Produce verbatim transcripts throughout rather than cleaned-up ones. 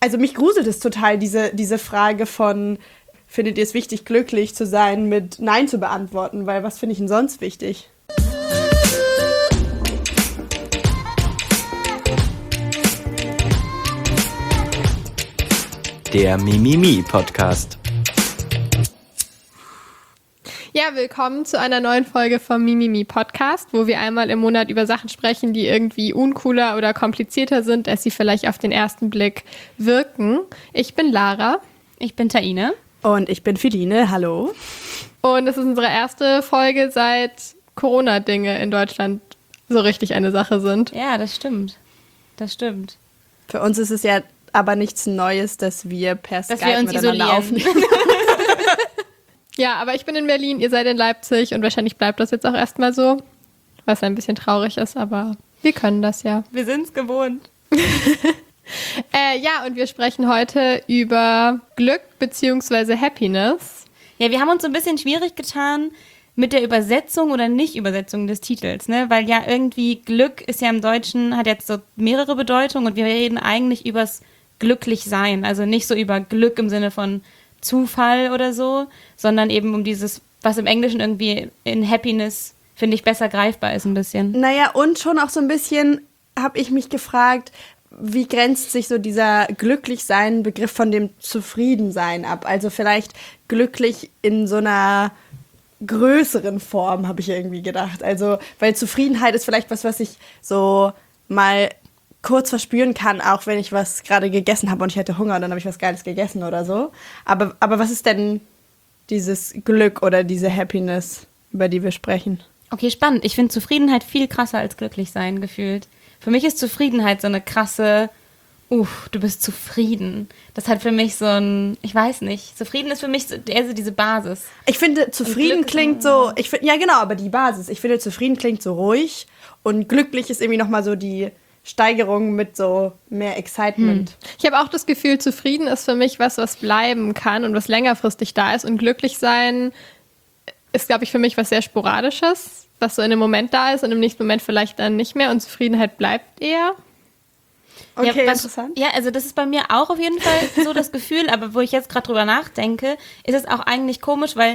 also mich gruselt es total, diese, diese Frage von, findet ihr es wichtig, glücklich zu sein, mit Nein zu beantworten, weil was finde ich denn sonst wichtig? Der Mimimi-Podcast. Ja, willkommen zu einer neuen Folge vom Mimimi-Podcast, wo wir einmal im Monat über Sachen sprechen, die irgendwie uncooler oder komplizierter sind, als sie vielleicht auf den ersten Blick wirken. Ich bin Lara. Ich bin Taine. Und ich bin Feline, hallo. Und es ist unsere erste Folge, seit Corona-Dinge in Deutschland so richtig eine Sache sind. Ja, das stimmt. Das stimmt. Für uns ist es ja aber nichts Neues, dass wir per dass Skype wir uns miteinander isolieren. aufnehmen. Ja, aber ich bin in Berlin, ihr seid in Leipzig und wahrscheinlich bleibt das jetzt auch erstmal so, was ein bisschen traurig ist, aber wir können das ja. Wir sind's gewohnt. äh, ja, und wir sprechen heute über Glück bzw. Happiness. Ja, wir haben uns so ein bisschen schwierig getan mit der Übersetzung oder Nicht-Übersetzung des Titels, ne? Weil ja irgendwie Glück ist ja im Deutschen, hat jetzt so mehrere Bedeutungen und wir reden eigentlich übers Glücklichsein, also nicht so über Glück im Sinne von Zufall oder so, sondern eben um dieses, was im Englischen irgendwie in Happiness, finde ich, besser greifbar ist ein bisschen. Naja, und schon auch so ein bisschen habe ich mich gefragt, wie grenzt sich so dieser Glücklichsein-Begriff von dem Zufriedensein ab? Also vielleicht glücklich in so einer größeren Form, habe ich irgendwie gedacht. Also, weil Zufriedenheit ist vielleicht was, was ich so mal kurz verspüren kann, auch wenn ich was gerade gegessen habe und ich hatte Hunger und dann habe ich was Geiles gegessen oder so. Aber, aber was ist denn dieses Glück oder diese Happiness, über die wir sprechen? Okay, spannend. Ich finde Zufriedenheit viel krasser als glücklich sein gefühlt. Für mich ist Zufriedenheit so eine krasse, uff, du bist zufrieden. Das hat für mich so ein, ich weiß nicht, zufrieden ist für mich so, eher so diese Basis. Ich finde, zufrieden Glück klingt so, ich find, ja genau, aber die Basis. Ich finde, zufrieden klingt so ruhig und glücklich ist irgendwie nochmal so die Steigerung mit so mehr Excitement. Hm. Ich habe auch das Gefühl, zufrieden ist für mich was, was bleiben kann und was längerfristig da ist. Und glücklich sein ist, glaube ich, für mich was sehr Sporadisches, was so in einem Moment da ist und im nächsten Moment vielleicht dann nicht mehr. Und Zufriedenheit bleibt eher. Okay, ja, was, interessant. Ja, also das ist bei mir auch auf jeden Fall so das Gefühl, aber wo ich jetzt gerade drüber nachdenke, ist es auch eigentlich komisch, weil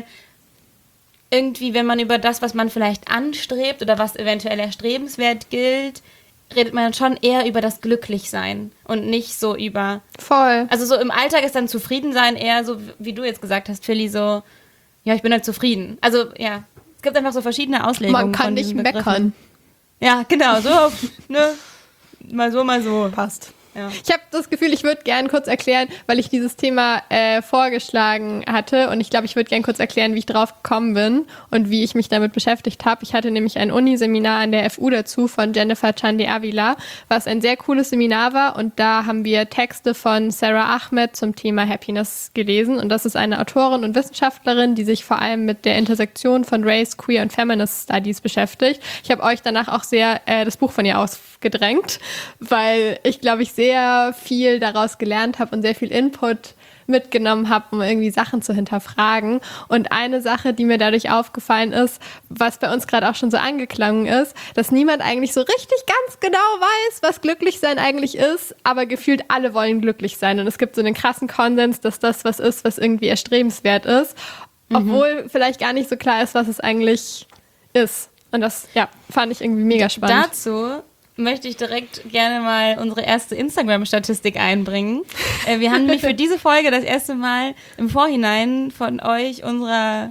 irgendwie, wenn man über das, was man vielleicht anstrebt oder was eventuell erstrebenswert gilt, redet man dann schon eher über das Glücklichsein und nicht so über... Voll. Also so im Alltag ist dann Zufriedensein eher so, wie du jetzt gesagt hast, Philly, so, ja, ich bin halt zufrieden. Also, ja, es gibt einfach so verschiedene Auslegungen. Man kann von nicht diesen Begriffen. meckern. Ja, genau, so, ne, mal so, mal so. Passt. Ja. Ich habe das Gefühl, ich würde gerne kurz erklären, weil ich dieses Thema äh, vorgeschlagen hatte und ich glaube, ich würde gerne kurz erklären, wie ich drauf gekommen bin und wie ich mich damit beschäftigt habe. Ich hatte nämlich ein Uniseminar an der F U dazu von Jennifer Chandi Avila, was ein sehr cooles Seminar war und da haben wir Texte von Sarah Ahmed zum Thema Happiness gelesen und das ist eine Autorin und Wissenschaftlerin, die sich vor allem mit der Intersektion von Race, Queer und Feminist Studies beschäftigt. Ich habe euch danach auch sehr äh, das Buch von ihr ausgedrängt, weil ich glaube, ich sehr sehr viel daraus gelernt habe und sehr viel Input mitgenommen habe, um irgendwie Sachen zu hinterfragen. Und eine Sache, die mir dadurch aufgefallen ist, was bei uns gerade auch schon so angeklungen ist, dass niemand eigentlich so richtig ganz genau weiß, was glücklich sein eigentlich ist, aber gefühlt alle wollen glücklich sein. Und es gibt so einen krassen Konsens, dass das was ist, was irgendwie erstrebenswert ist, obwohl mhm. vielleicht gar nicht so klar ist, was es eigentlich ist. Und das, ja, fand ich irgendwie mega spannend. Dazu möchte ich direkt gerne mal unsere erste Instagram-Statistik einbringen. Äh, wir haben nämlich für diese Folge das erste Mal im Vorhinein von euch, unserer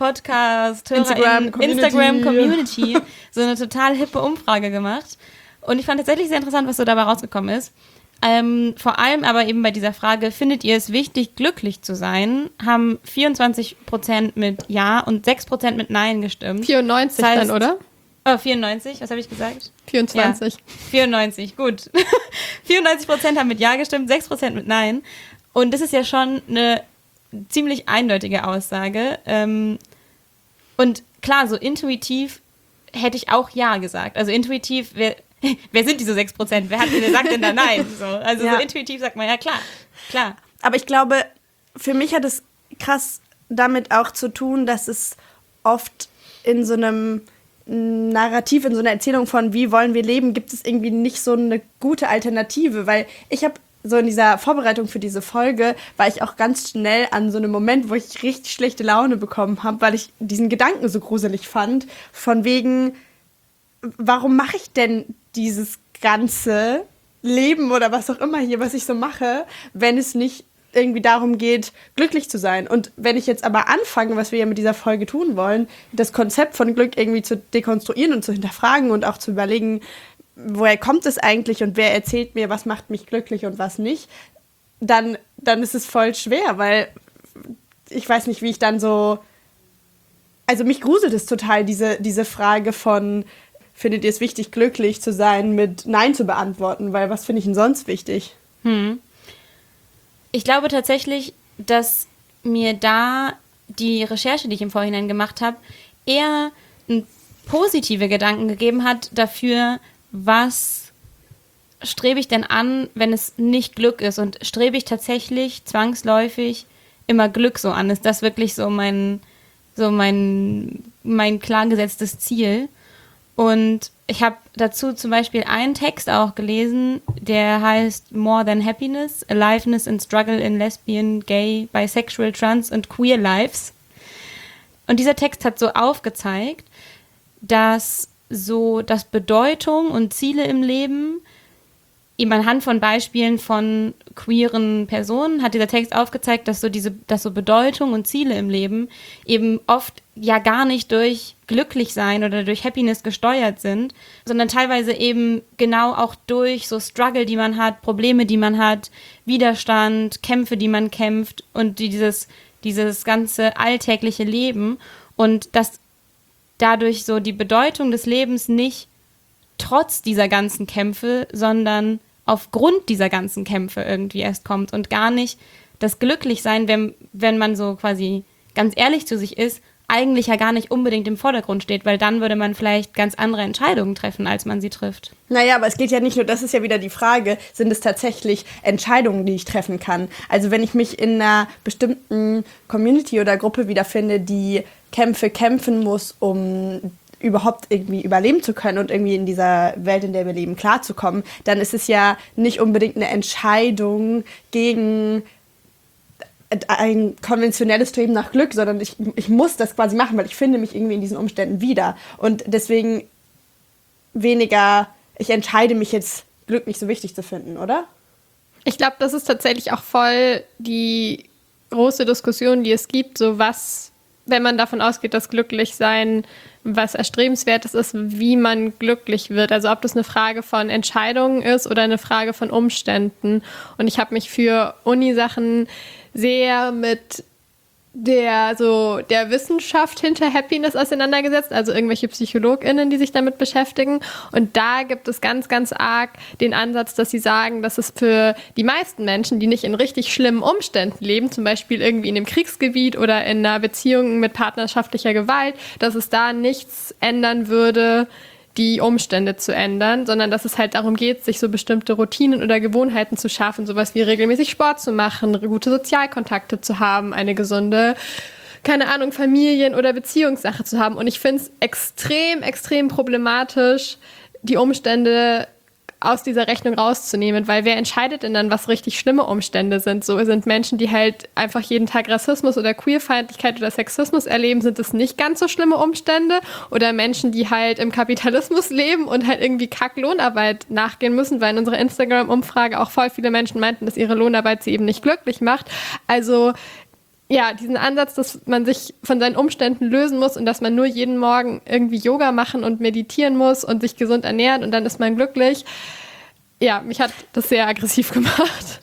Podcast-Instagram-Community, Instagram-Community, so eine total hippe Umfrage gemacht. Und ich fand tatsächlich sehr interessant, was so dabei rausgekommen ist. Ähm, vor allem aber eben bei dieser Frage, findet ihr es wichtig, glücklich zu sein, haben vierundzwanzig Prozent mit Ja und sechs Prozent mit Nein gestimmt. vierundneunzig das heißt, dann, oder? Oh, vierundneunzig, was habe ich gesagt? vierundzwanzig. Ja, vierundneunzig, gut. vierundneunzig Prozent haben mit Ja gestimmt, sechs Prozent mit Nein. Und das ist ja schon eine ziemlich eindeutige Aussage. Und klar, so intuitiv hätte ich auch Ja gesagt. Also intuitiv, wer, wer sind diese sechs Prozent? Wer, hat, wer sagt denn da Nein? So, also ja. so intuitiv sagt man, ja klar, klar. Aber ich glaube, für mich hat es krass damit auch zu tun, dass es oft in so einem Narrativ, in so einer Erzählung von wie wollen wir leben, gibt es irgendwie nicht so eine gute Alternative, weil ich habe so in dieser Vorbereitung für diese Folge war ich auch ganz schnell an so einem Moment, wo ich richtig schlechte Laune bekommen habe, weil ich diesen Gedanken so gruselig fand, von wegen, warum mache ich denn dieses ganze Leben oder was auch immer hier, was ich so mache, wenn es nicht irgendwie darum geht, glücklich zu sein. Und wenn ich jetzt aber anfange, was wir ja mit dieser Folge tun wollen, das Konzept von Glück irgendwie zu dekonstruieren und zu hinterfragen und auch zu überlegen, woher kommt es eigentlich und wer erzählt mir, was macht mich glücklich und was nicht, dann, dann ist es voll schwer, weil ich weiß nicht, wie ich dann so, also mich gruselt es total, diese, diese Frage von, findet ihr es wichtig, glücklich zu sein, mit Nein zu beantworten, weil was finde ich denn sonst wichtig? Hm. Ich glaube tatsächlich, dass mir da die Recherche, die ich im Vorhinein gemacht habe, eher positive Gedanken gegeben hat dafür, was strebe ich denn an, wenn es nicht Glück ist? Und strebe ich tatsächlich zwangsläufig immer Glück so an? Ist das wirklich so mein, so mein, mein klar gesetztes Ziel? Und ich habe dazu zum Beispiel einen Text auch gelesen, der heißt More Than Happiness, Aliveness and Struggle in Lesbian, Gay, Bisexual, Trans and Queer Lives. Und dieser Text hat so aufgezeigt, dass so, dass Bedeutung und Ziele im Leben, eben anhand von Beispielen von queeren Personen, hat dieser Text aufgezeigt, dass so diese, dass so Bedeutung und Ziele im Leben eben oft ja gar nicht durch Glücklichsein oder durch Happiness gesteuert sind, sondern teilweise eben genau auch durch so Struggle, die man hat, Probleme, die man hat, Widerstand, Kämpfe, die man kämpft und dieses, dieses ganze alltägliche Leben und dass dadurch so die Bedeutung des Lebens nicht trotz dieser ganzen Kämpfe, sondern aufgrund dieser ganzen Kämpfe irgendwie erst kommt und gar nicht das Glücklichsein, wenn, wenn man so quasi ganz ehrlich zu sich ist, eigentlich ja gar nicht unbedingt im Vordergrund steht, weil dann würde man vielleicht ganz andere Entscheidungen treffen, als man sie trifft. Naja, aber es geht ja nicht nur, das ist ja wieder die Frage, sind es tatsächlich Entscheidungen, die ich treffen kann? Also wenn ich mich in einer bestimmten Community oder Gruppe wiederfinde, die Kämpfe kämpfen muss, um überhaupt irgendwie überleben zu können und irgendwie in dieser Welt, in der wir leben, klarzukommen, dann ist es ja nicht unbedingt eine Entscheidung gegen ein konventionelles Streben nach Glück, sondern ich, ich muss das quasi machen, weil ich finde mich irgendwie in diesen Umständen wieder. Und deswegen weniger, ich entscheide mich jetzt, Glück nicht so wichtig zu finden, oder? Ich glaube, das ist tatsächlich auch voll die große Diskussion, die es gibt, so was, wenn man davon ausgeht, dass Glücklichsein was Erstrebenswertes ist, wie man glücklich wird. Also ob das eine Frage von Entscheidungen ist oder eine Frage von Umständen. Und ich habe mich für Uni-Sachen sehr mit der so der Wissenschaft hinter Happiness auseinandergesetzt, also irgendwelche PsychologInnen, die sich damit beschäftigen. Und da gibt es ganz, ganz arg den Ansatz, dass sie sagen, dass es für die meisten Menschen, die nicht in richtig schlimmen Umständen leben, zum Beispiel irgendwie in einem Kriegsgebiet oder in einer Beziehung mit partnerschaftlicher Gewalt, dass es da nichts ändern würde, die Umstände zu ändern, sondern dass es halt darum geht, sich so bestimmte Routinen oder Gewohnheiten zu schaffen, sowas wie regelmäßig Sport zu machen, gute Sozialkontakte zu haben, eine gesunde, keine Ahnung, Familien- oder Beziehungssache zu haben. Und ich finde es extrem, extrem problematisch, die Umstände aus dieser Rechnung rauszunehmen, weil wer entscheidet denn dann, was richtig schlimme Umstände sind? So sind Menschen, die halt einfach jeden Tag Rassismus oder Queerfeindlichkeit oder Sexismus erleben, sind es nicht ganz so schlimme Umstände? Oder Menschen, die halt im Kapitalismus leben und halt irgendwie Kack-Lohnarbeit nachgehen müssen, weil in unserer Instagram-Umfrage auch voll viele Menschen meinten, dass ihre Lohnarbeit sie eben nicht glücklich macht. Also ja, diesen Ansatz, dass man sich von seinen Umständen lösen muss und dass man nur jeden Morgen irgendwie Yoga machen und meditieren muss und sich gesund ernähren und dann ist man glücklich. Ja, mich hat das sehr aggressiv gemacht.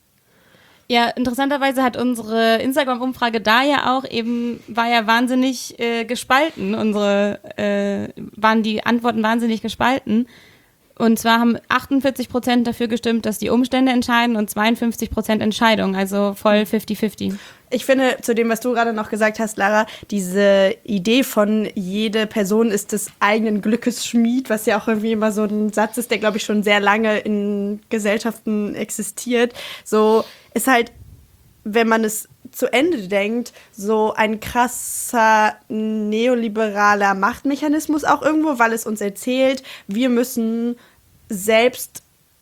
Ja, interessanterweise hat unsere Instagram-Umfrage da ja auch eben, war ja wahnsinnig äh, gespalten. Unsere, äh, waren die Antworten wahnsinnig gespalten. Und zwar haben achtundvierzig Prozent dafür gestimmt, dass die Umstände entscheiden und zweiundfünfzig Prozent Entscheidung, also voll fifty fifty. Ich finde, zu dem, was du gerade noch gesagt hast, Lara, diese Idee von jede Person ist des eigenen Glückes Schmied, was ja auch irgendwie immer so ein Satz ist, der, glaube ich, schon sehr lange in Gesellschaften existiert, so ist halt, wenn man es zu Ende denkt, so ein krasser neoliberaler Machtmechanismus auch irgendwo, weil es uns erzählt, wir müssen selbst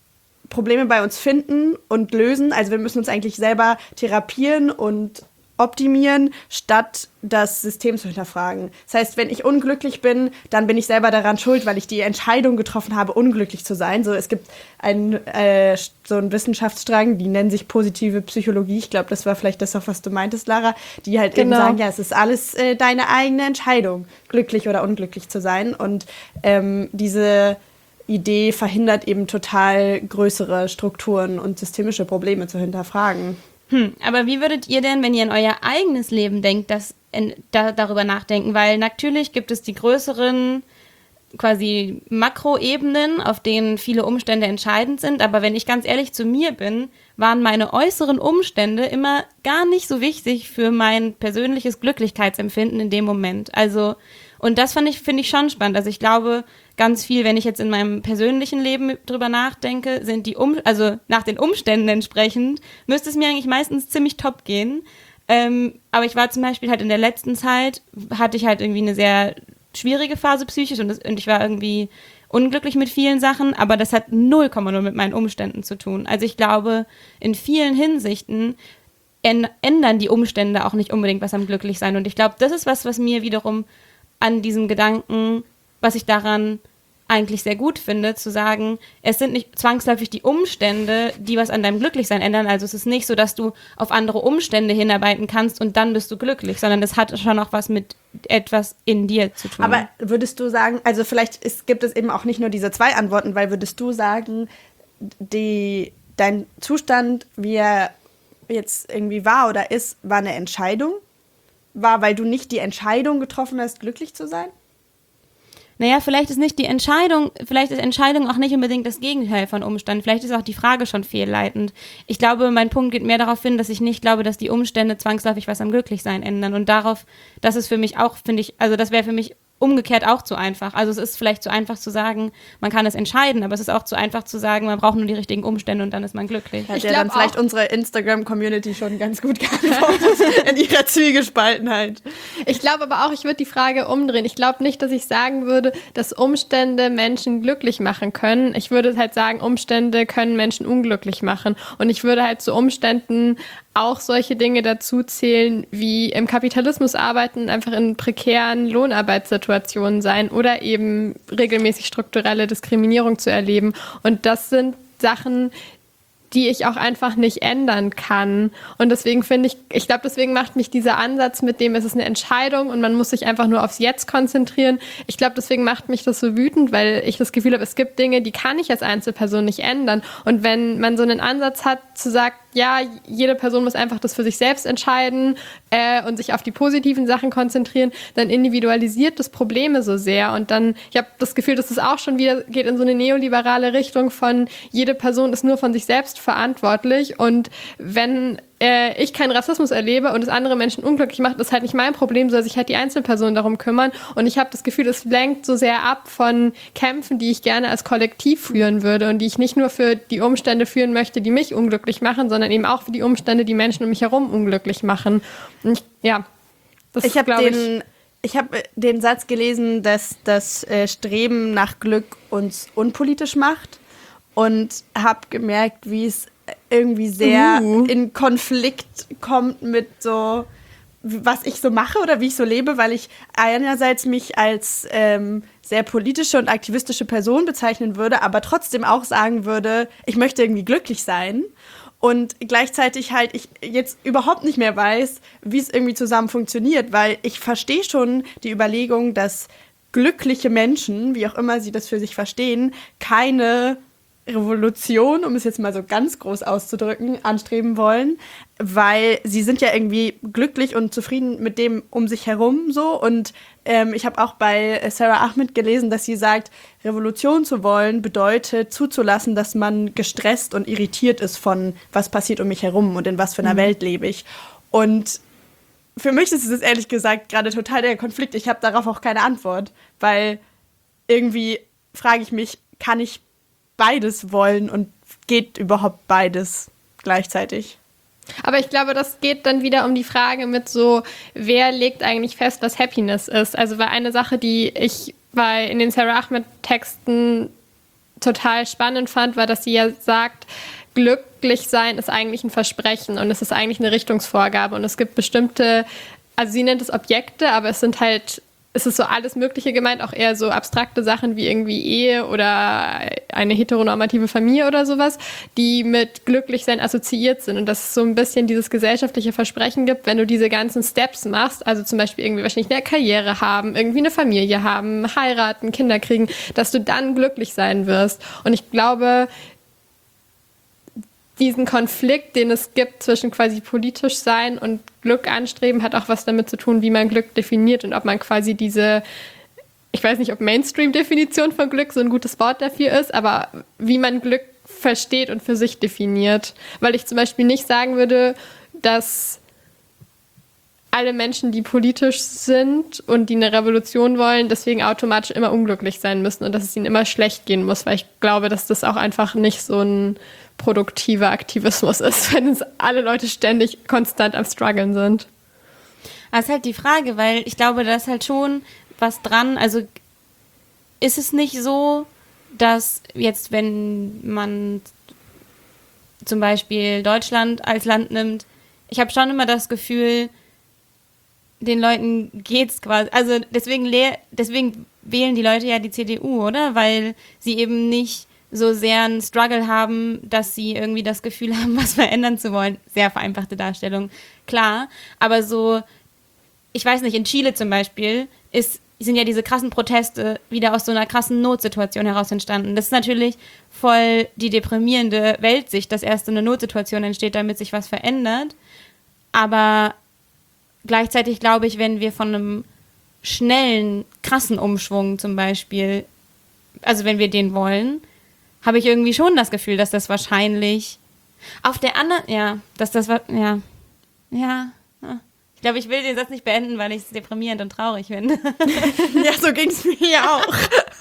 Probleme bei uns finden und lösen. Also wir müssen uns eigentlich selber therapieren und optimieren, statt das System zu hinterfragen. Das heißt, wenn ich unglücklich bin, dann bin ich selber daran schuld, weil ich die Entscheidung getroffen habe, unglücklich zu sein. So, es gibt einen, äh, so einen Wissenschaftsstrang, die nennen sich positive Psychologie. Ich glaube, das war vielleicht das, auf was du meintest, Lara, die halt genau. eben sagen, ja, es ist alles äh, deine eigene Entscheidung, glücklich oder unglücklich zu sein. Und ähm, diese Idee verhindert eben total größere Strukturen und systemische Probleme zu hinterfragen. Hm, aber wie würdet ihr denn, wenn ihr an euer eigenes Leben denkt, das in, da, darüber nachdenken? Weil natürlich gibt es die größeren quasi Makroebenen, auf denen viele Umstände entscheidend sind. Aber wenn ich ganz ehrlich zu mir bin, waren meine äußeren Umstände immer gar nicht so wichtig für mein persönliches Glücklichkeitsempfinden in dem Moment. Also, und das fand ich, finde ich schon spannend. Also ich glaube, ganz viel, wenn ich jetzt in meinem persönlichen Leben drüber nachdenke, sind die um, also nach den Umständen entsprechend, müsste es mir eigentlich meistens ziemlich top gehen. Ähm, aber ich war zum Beispiel halt in der letzten Zeit, hatte ich halt irgendwie eine sehr schwierige Phase psychisch und, das, und ich war irgendwie unglücklich mit vielen Sachen, aber das hat null Komma null mit meinen Umständen zu tun. Also ich glaube, in vielen Hinsichten ändern die Umstände auch nicht unbedingt was am Glücklichsein. Und ich glaube, das ist was, was mir wiederum an diesem Gedanken, was ich daran eigentlich sehr gut finde, zu sagen, es sind nicht zwangsläufig die Umstände, die was an deinem Glücklichsein ändern. Also es ist nicht so, dass du auf andere Umstände hinarbeiten kannst und dann bist du glücklich, sondern es hat schon auch was mit etwas in dir zu tun. Aber würdest du sagen, also vielleicht ist, gibt es eben auch nicht nur diese zwei Antworten, weil würdest du sagen, die, dein Zustand, wie er jetzt irgendwie war oder ist, war eine Entscheidung? War, weil du nicht die Entscheidung getroffen hast, glücklich zu sein? Naja, vielleicht ist nicht die Entscheidung, vielleicht ist Entscheidung auch nicht unbedingt das Gegenteil von Umstand. Vielleicht ist auch die Frage schon fehlleitend. Ich glaube, mein Punkt geht mehr darauf hin, dass ich nicht glaube, dass die Umstände zwangsläufig was am Glücklichsein ändern. Und darauf, das ist für mich auch, finde ich, also das wäre für mich umgekehrt auch zu einfach. Also es ist vielleicht zu einfach zu sagen, man kann es entscheiden, aber es ist auch zu einfach zu sagen, man braucht nur die richtigen Umstände und dann ist man glücklich. Hat ja dann vielleicht unsere Instagram-Community schon ganz gut geantwortet in ihrer Zwiegespaltenheit. Ich glaube aber auch, ich würde die Frage umdrehen. Ich glaube nicht, dass ich sagen würde, dass Umstände Menschen glücklich machen können. Ich würde halt sagen, Umstände können Menschen unglücklich machen. Und ich würde halt zu Umständen auch solche Dinge dazu zählen, wie im Kapitalismus arbeiten, einfach in prekären Lohnarbeitssituationen sein oder eben regelmäßig strukturelle Diskriminierung zu erleben. Und das sind Sachen, die ich auch einfach nicht ändern kann. Und deswegen finde ich, ich glaube, deswegen macht mich dieser Ansatz mit dem, es ist eine Entscheidung und man muss sich einfach nur aufs Jetzt konzentrieren. Ich glaube, deswegen macht mich das so wütend, weil ich das Gefühl habe, es gibt Dinge, die kann ich als Einzelperson nicht ändern. Und wenn man so einen Ansatz hat, zu sagen, ja, jede Person muss einfach das für sich selbst entscheiden äh, und sich auf die positiven Sachen konzentrieren, dann individualisiert das Probleme so sehr. Und dann, ich habe das Gefühl, dass es auch schon wieder geht in so eine neoliberale Richtung von, jede Person ist nur von sich selbst verantwortlich. Und wenn äh, ich keinen Rassismus erlebe und es andere Menschen unglücklich macht, ist halt nicht mein Problem, soll sich halt die Einzelperson darum kümmern. Und ich habe das Gefühl, es lenkt so sehr ab von Kämpfen, die ich gerne als Kollektiv führen würde und die ich nicht nur für die Umstände führen möchte, die mich unglücklich machen, sondern eben auch für die Umstände, die Menschen um mich herum unglücklich machen. Und ich, ja, das ich habe glaube den, ich habe den Satz gelesen, dass das äh, Streben nach Glück uns unpolitisch macht und habe gemerkt, wie es irgendwie sehr uh. in Konflikt kommt mit so, was ich so mache oder wie ich so lebe, weil ich einerseits mich als ähm, sehr politische und aktivistische Person bezeichnen würde, aber trotzdem auch sagen würde, ich möchte irgendwie glücklich sein. Und gleichzeitig halt ich jetzt überhaupt nicht mehr weiß, wie es irgendwie zusammen funktioniert, weil ich verstehe schon die Überlegung, dass glückliche Menschen, wie auch immer sie das für sich verstehen, keine Revolution, um es jetzt mal so ganz groß auszudrücken, anstreben wollen, weil sie sind ja irgendwie glücklich und zufrieden mit dem um sich herum so. Und ähm, ich habe auch bei Sarah Ahmed gelesen, dass sie sagt, Revolution zu wollen bedeutet zuzulassen, dass man gestresst und irritiert ist von, was passiert um mich herum und in was für einer mhm. Welt lebe ich. Und für mich ist es ehrlich gesagt gerade total der Konflikt. Ich habe darauf auch keine Antwort, weil irgendwie frage ich mich, kann ich beides wollen und geht überhaupt beides gleichzeitig? Aber ich glaube, das geht dann wieder um die Frage mit so, wer legt eigentlich fest, was Happiness ist? Also weil eine Sache, die ich bei in den Sarah Ahmed Texten total spannend fand, war, dass sie ja sagt, glücklich sein ist eigentlich ein Versprechen und es ist eigentlich eine Richtungsvorgabe und es gibt bestimmte, also sie nennt es Objekte, aber es sind halt, es ist so alles Mögliche gemeint, auch eher so abstrakte Sachen wie irgendwie Ehe oder eine heteronormative Familie oder sowas, die mit Glücklichsein assoziiert sind und dass es so ein bisschen dieses gesellschaftliche Versprechen gibt, wenn du diese ganzen Steps machst, also zum Beispiel irgendwie wahrscheinlich eine Karriere haben, irgendwie eine Familie haben, heiraten, Kinder kriegen, dass du dann glücklich sein wirst. Und ich glaube, diesen Konflikt, den es gibt zwischen quasi politisch sein und Glück anstreben, hat auch was damit zu tun, wie man Glück definiert und ob man quasi diese, ich weiß nicht, ob Mainstream-Definition von Glück so ein gutes Wort dafür ist, aber wie man Glück versteht und für sich definiert. Weil ich zum Beispiel nicht sagen würde, dass alle Menschen, die politisch sind und die eine Revolution wollen, deswegen automatisch immer unglücklich sein müssen und dass es ihnen immer schlecht gehen muss, weil ich glaube, dass das auch einfach nicht so ein produktiver Aktivismus ist, wenn es alle Leute ständig konstant am Struggeln sind. Das ist halt die Frage, weil ich glaube, da ist halt schon was dran. Also ist es nicht so, dass jetzt, wenn man zum Beispiel Deutschland als Land nimmt, ich habe schon immer das Gefühl, den Leuten geht's quasi, also deswegen, le- deswegen wählen die Leute ja die C D U, oder? Weil sie eben nicht so sehr einen Struggle haben, dass sie irgendwie das Gefühl haben, was verändern zu wollen. Sehr vereinfachte Darstellung, klar. Aber so, ich weiß nicht, in Chile zum Beispiel ist, sind ja diese krassen Proteste wieder aus so einer krassen Notsituation heraus entstanden. Das ist natürlich voll die deprimierende Weltsicht, dass erst so eine Notsituation entsteht, damit sich was verändert. Aber gleichzeitig glaube ich, wenn wir von einem schnellen, krassen Umschwung zum Beispiel, also wenn wir den wollen, habe ich irgendwie schon das Gefühl, dass das wahrscheinlich auf der anderen, ja, dass das, ja, ja, ja. Ich glaube, ich will den Satz nicht beenden, weil ich es deprimierend und traurig finde. Ja, so ging es mir ja auch.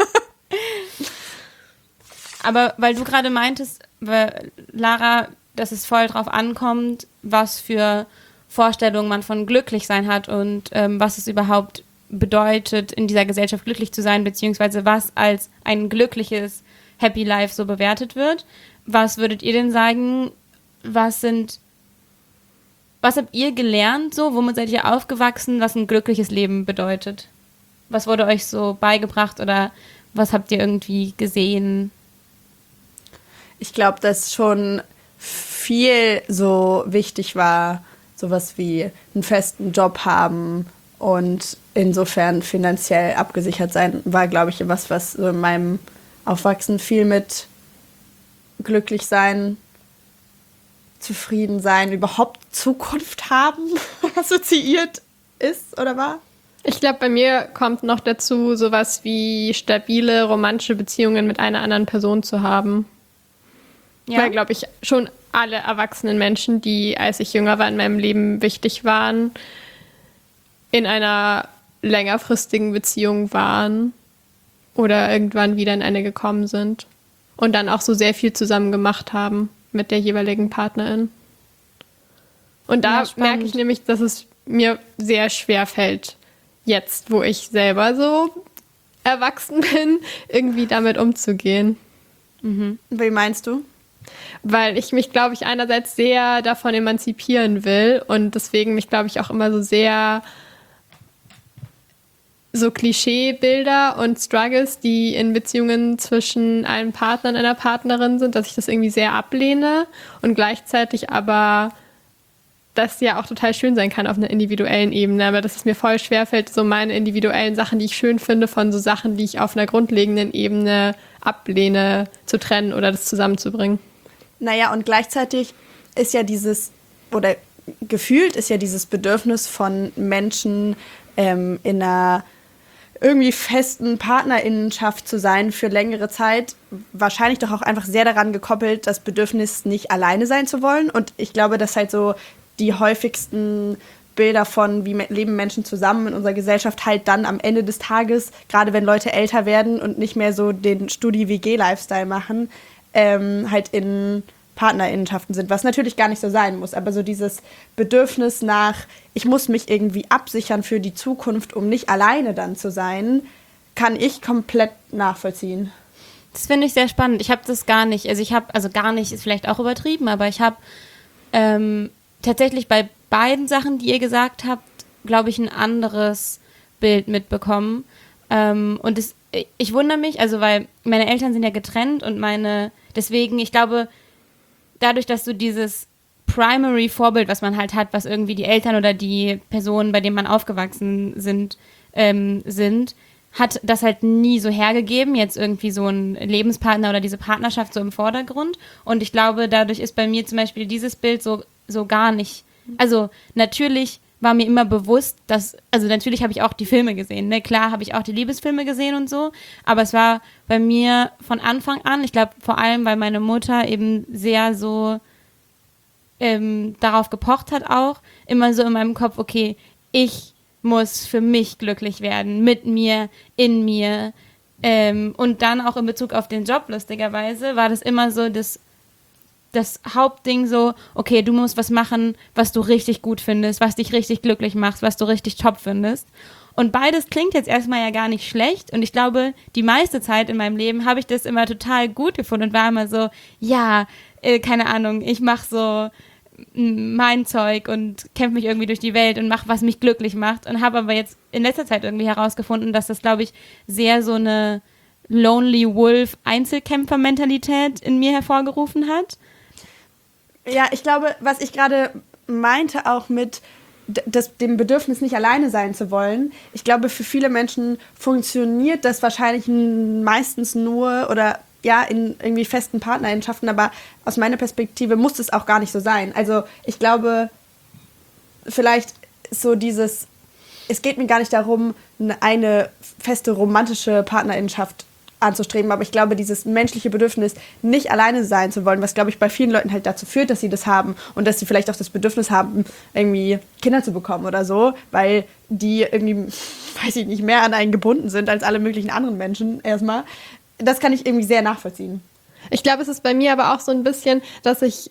Aber weil du gerade meintest, Lara, dass es voll drauf ankommt, was für Vorstellungen man von Glücklichsein hat und ähm, was es überhaupt bedeutet, in dieser Gesellschaft glücklich zu sein, beziehungsweise was als ein glückliches Happy Life so bewertet wird. Was würdet ihr denn sagen, was sind, was habt ihr gelernt so, womit seid ihr aufgewachsen, was ein glückliches Leben bedeutet? Was wurde euch so beigebracht oder was habt ihr irgendwie gesehen? Ich glaube, dass schon viel so wichtig war, sowas wie einen festen Job haben und insofern finanziell abgesichert sein, war, glaube ich, was, was so in meinem Aufwachsen viel mit glücklich sein, zufrieden sein, überhaupt Zukunft haben assoziiert ist oder war. Ich glaube, bei mir kommt noch dazu, sowas wie stabile romantische Beziehungen mit einer anderen Person zu haben. Ja. Weil, glaube ich, schon alle erwachsenen Menschen, die, als ich jünger war, in meinem Leben wichtig waren, in einer längerfristigen Beziehung waren oder irgendwann wieder in eine gekommen sind und dann auch so sehr viel zusammen gemacht haben mit der jeweiligen Partnerin. Und da ja, merke ich nämlich, dass es mir sehr schwer fällt, jetzt, wo ich selber so erwachsen bin, irgendwie damit umzugehen. Mhm. Wie meinst du? Weil ich mich, glaube ich, einerseits sehr davon emanzipieren will und deswegen mich, glaube ich, auch immer so sehr so Klischeebilder und Struggles, die in Beziehungen zwischen einem Partner und einer Partnerin sind, dass ich das irgendwie sehr ablehne und gleichzeitig aber das ja auch total schön sein kann auf einer individuellen Ebene, aber dass es mir voll schwerfällt, so meine individuellen Sachen, die ich schön finde, von so Sachen, die ich auf einer grundlegenden Ebene ablehne, zu trennen oder das zusammenzubringen. Naja, und gleichzeitig ist ja dieses, oder gefühlt ist ja dieses Bedürfnis von Menschen ähm, in einer irgendwie festen Partnerinnenschaft zu sein für längere Zeit, wahrscheinlich doch auch einfach sehr daran gekoppelt, das Bedürfnis, nicht alleine sein zu wollen. Und ich glaube, dass halt so die häufigsten Bilder von, wie leben Menschen zusammen in unserer Gesellschaft, halt dann am Ende des Tages, gerade wenn Leute älter werden und nicht mehr so den Studi-W G-Lifestyle machen, ähm, halt in Partnerinnenschaften sind, was natürlich gar nicht so sein muss, aber so dieses Bedürfnis nach, ich muss mich irgendwie absichern für die Zukunft, um nicht alleine dann zu sein, kann ich komplett nachvollziehen. Das finde ich sehr spannend. Ich habe das gar nicht, also ich habe, also gar nicht ist vielleicht auch übertrieben, aber ich habe ähm, tatsächlich bei beiden Sachen, die ihr gesagt habt, glaube ich, ein anderes Bild mitbekommen. Ähm, und es, ich wundere mich, also weil meine Eltern sind ja getrennt und meine, deswegen, ich glaube, dadurch, dass du dieses Primary-Vorbild, was man halt hat, was irgendwie die Eltern oder die Personen, bei denen man aufgewachsen sind, ähm, sind, hat das halt nie so hergegeben, jetzt irgendwie so ein Lebenspartner oder diese Partnerschaft so im Vordergrund. Und ich glaube, dadurch ist bei mir zum Beispiel dieses Bild so, so gar nicht. Also natürlich war mir immer bewusst, dass, also natürlich habe ich auch die Filme gesehen, ne? Klar habe ich auch die Liebesfilme gesehen und so, aber es war bei mir von Anfang an, ich glaube vor allem, weil meine Mutter eben sehr so ähm, darauf gepocht hat auch, immer so in meinem Kopf, okay, ich muss für mich glücklich werden, mit mir, in mir. Ähm, und dann auch in Bezug auf den Job, lustigerweise, war das immer so das, das Hauptding so, okay, du musst was machen, was du richtig gut findest, was dich richtig glücklich macht, was du richtig top findest. Und beides klingt jetzt erstmal ja gar nicht schlecht. Und ich glaube, die meiste Zeit in meinem Leben habe ich das immer total gut gefunden und war immer so, ja, äh, keine Ahnung, ich mache so mein Zeug und kämpfe mich irgendwie durch die Welt und mache, was mich glücklich macht, und habe aber jetzt in letzter Zeit irgendwie herausgefunden, dass das, glaube ich, sehr so eine Lonely Wolf Einzelkämpfer-Mentalität in mir hervorgerufen hat. Ja, ich glaube, was ich gerade meinte auch mit das, dem Bedürfnis, nicht alleine sein zu wollen, ich glaube, für viele Menschen funktioniert das wahrscheinlich meistens nur oder ja, in irgendwie festen Partnerschaften, aber aus meiner Perspektive muss es auch gar nicht so sein. Also ich glaube, vielleicht so dieses, es geht mir gar nicht darum, eine feste romantische Partnerschaft anzustreben, aber ich glaube, dieses menschliche Bedürfnis, nicht alleine sein zu wollen, was, glaube ich, bei vielen Leuten halt dazu führt, dass sie das haben und dass sie vielleicht auch das Bedürfnis haben, irgendwie Kinder zu bekommen oder so, weil die irgendwie, weiß ich nicht, mehr an einen gebunden sind als alle möglichen anderen Menschen erstmal. Das kann ich irgendwie sehr nachvollziehen. Ich glaube, es ist bei mir aber auch so ein bisschen, dass ich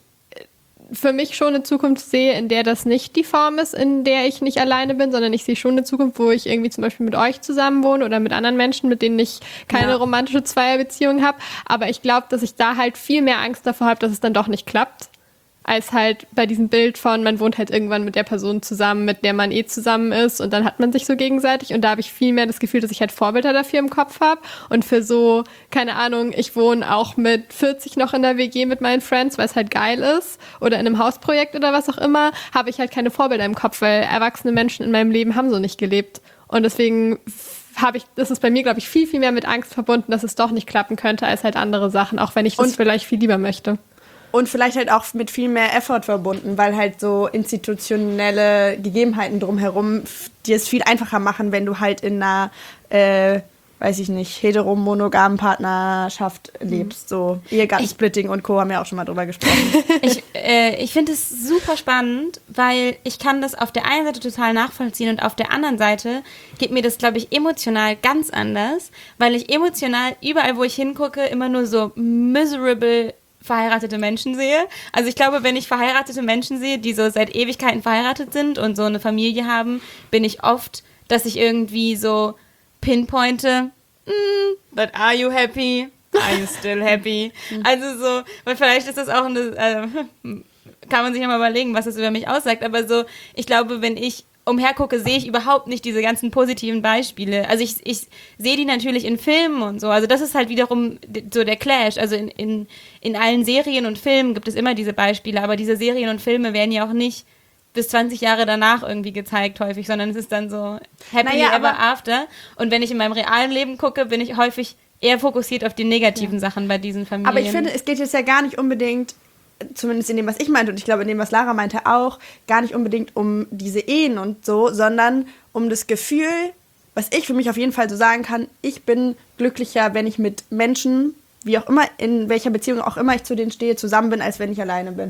für mich schon eine Zukunft sehe, in der das nicht die Form ist, in der ich nicht alleine bin, sondern ich sehe schon eine Zukunft, wo ich irgendwie zum Beispiel mit euch zusammen wohne oder mit anderen Menschen, mit denen ich keine ja. romantische Zweierbeziehung habe. Aber ich glaube, dass ich da halt viel mehr Angst davor habe, dass es dann doch nicht klappt, als halt bei diesem Bild von, man wohnt halt irgendwann mit der Person zusammen, mit der man eh zusammen ist, und dann hat man sich so gegenseitig, und da habe ich viel mehr das Gefühl, dass ich halt Vorbilder dafür im Kopf habe, und für so, keine Ahnung, ich wohne auch mit vierzig noch in der W G mit meinen Friends, weil es halt geil ist, oder in einem Hausprojekt oder was auch immer, habe ich halt keine Vorbilder im Kopf, weil erwachsene Menschen in meinem Leben haben so nicht gelebt, und deswegen habe ich, das ist bei mir, glaube ich, viel, viel mehr mit Angst verbunden, dass es doch nicht klappen könnte, als halt andere Sachen, auch wenn ich das und vielleicht viel lieber möchte. Und vielleicht halt auch mit viel mehr Effort verbunden, weil halt so institutionelle Gegebenheiten drumherum dir es viel einfacher machen, wenn du halt in einer, äh, weiß ich nicht, heteromonogamen Partnerschaft lebst. So Ehegattensplitting und Co. haben wir auch schon mal drüber gesprochen. Ich, äh, ich finde es super spannend, weil ich kann das auf der einen Seite total nachvollziehen und auf der anderen Seite geht mir das, glaube ich, emotional ganz anders, weil ich emotional überall, wo ich hingucke, immer nur so miserable verheiratete Menschen sehe. Also ich glaube, wenn ich verheiratete Menschen sehe, die so seit Ewigkeiten verheiratet sind und so eine Familie haben, bin ich oft, dass ich irgendwie so pinpointe, mm, but are you happy? Are you still happy? Also so, weil vielleicht ist das auch eine, äh, kann man sich ja mal überlegen, was das über mich aussagt, aber so, ich glaube, wenn ich umhergucke, sehe ich überhaupt nicht diese ganzen positiven Beispiele. Also ich, ich sehe die natürlich in Filmen und so. Also das ist halt wiederum so der Clash. Also in, in, in allen Serien und Filmen gibt es immer diese Beispiele, aber diese Serien und Filme werden ja auch nicht bis zwanzig Jahre danach irgendwie gezeigt häufig, sondern es ist dann so happily naja, ever after. Und wenn ich in meinem realen Leben gucke, bin ich häufig eher fokussiert auf die negativen ja. Sachen bei diesen Familien. Aber ich finde, es geht jetzt ja gar nicht unbedingt, zumindest in dem, was ich meinte, und ich glaube, in dem, was Lara meinte auch, gar nicht unbedingt um diese Ehen und so, sondern um das Gefühl, was ich für mich auf jeden Fall so sagen kann, ich bin glücklicher, wenn ich mit Menschen, wie auch immer, in welcher Beziehung auch immer ich zu denen stehe, zusammen bin, als wenn ich alleine bin.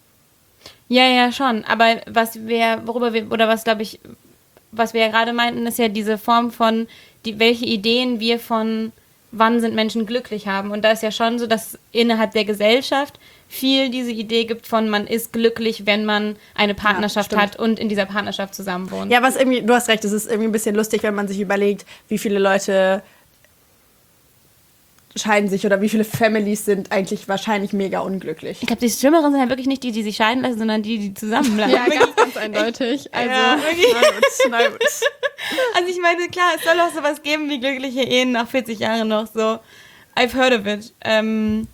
Ja, ja, schon. Aber was wir, worüber wir, oder was, glaube ich, was wir ja gerade meinten, ist ja diese Form von, die, welche Ideen wir von wann sind Menschen glücklich haben. Und da ist ja schon so, dass innerhalb der Gesellschaft viel diese Idee gibt von, man ist glücklich, wenn man eine Partnerschaft ja, hat und in dieser Partnerschaft zusammen wohnt. Ja, was irgendwie, du hast recht, es ist irgendwie ein bisschen lustig, wenn man sich überlegt, wie viele Leute scheiden sich oder wie viele Families sind eigentlich wahrscheinlich mega unglücklich? Ich glaube, die Schlimmeren sind halt wirklich nicht die, die sich scheiden lassen, sondern die, die zusammenbleiben. Ja, ganz, ganz eindeutig. Also, Ja, wirklich. Na gut, na gut. Also ich meine, klar, es soll auch sowas geben wie glückliche Ehen nach vierzig Jahren noch so. I've heard of it. Um,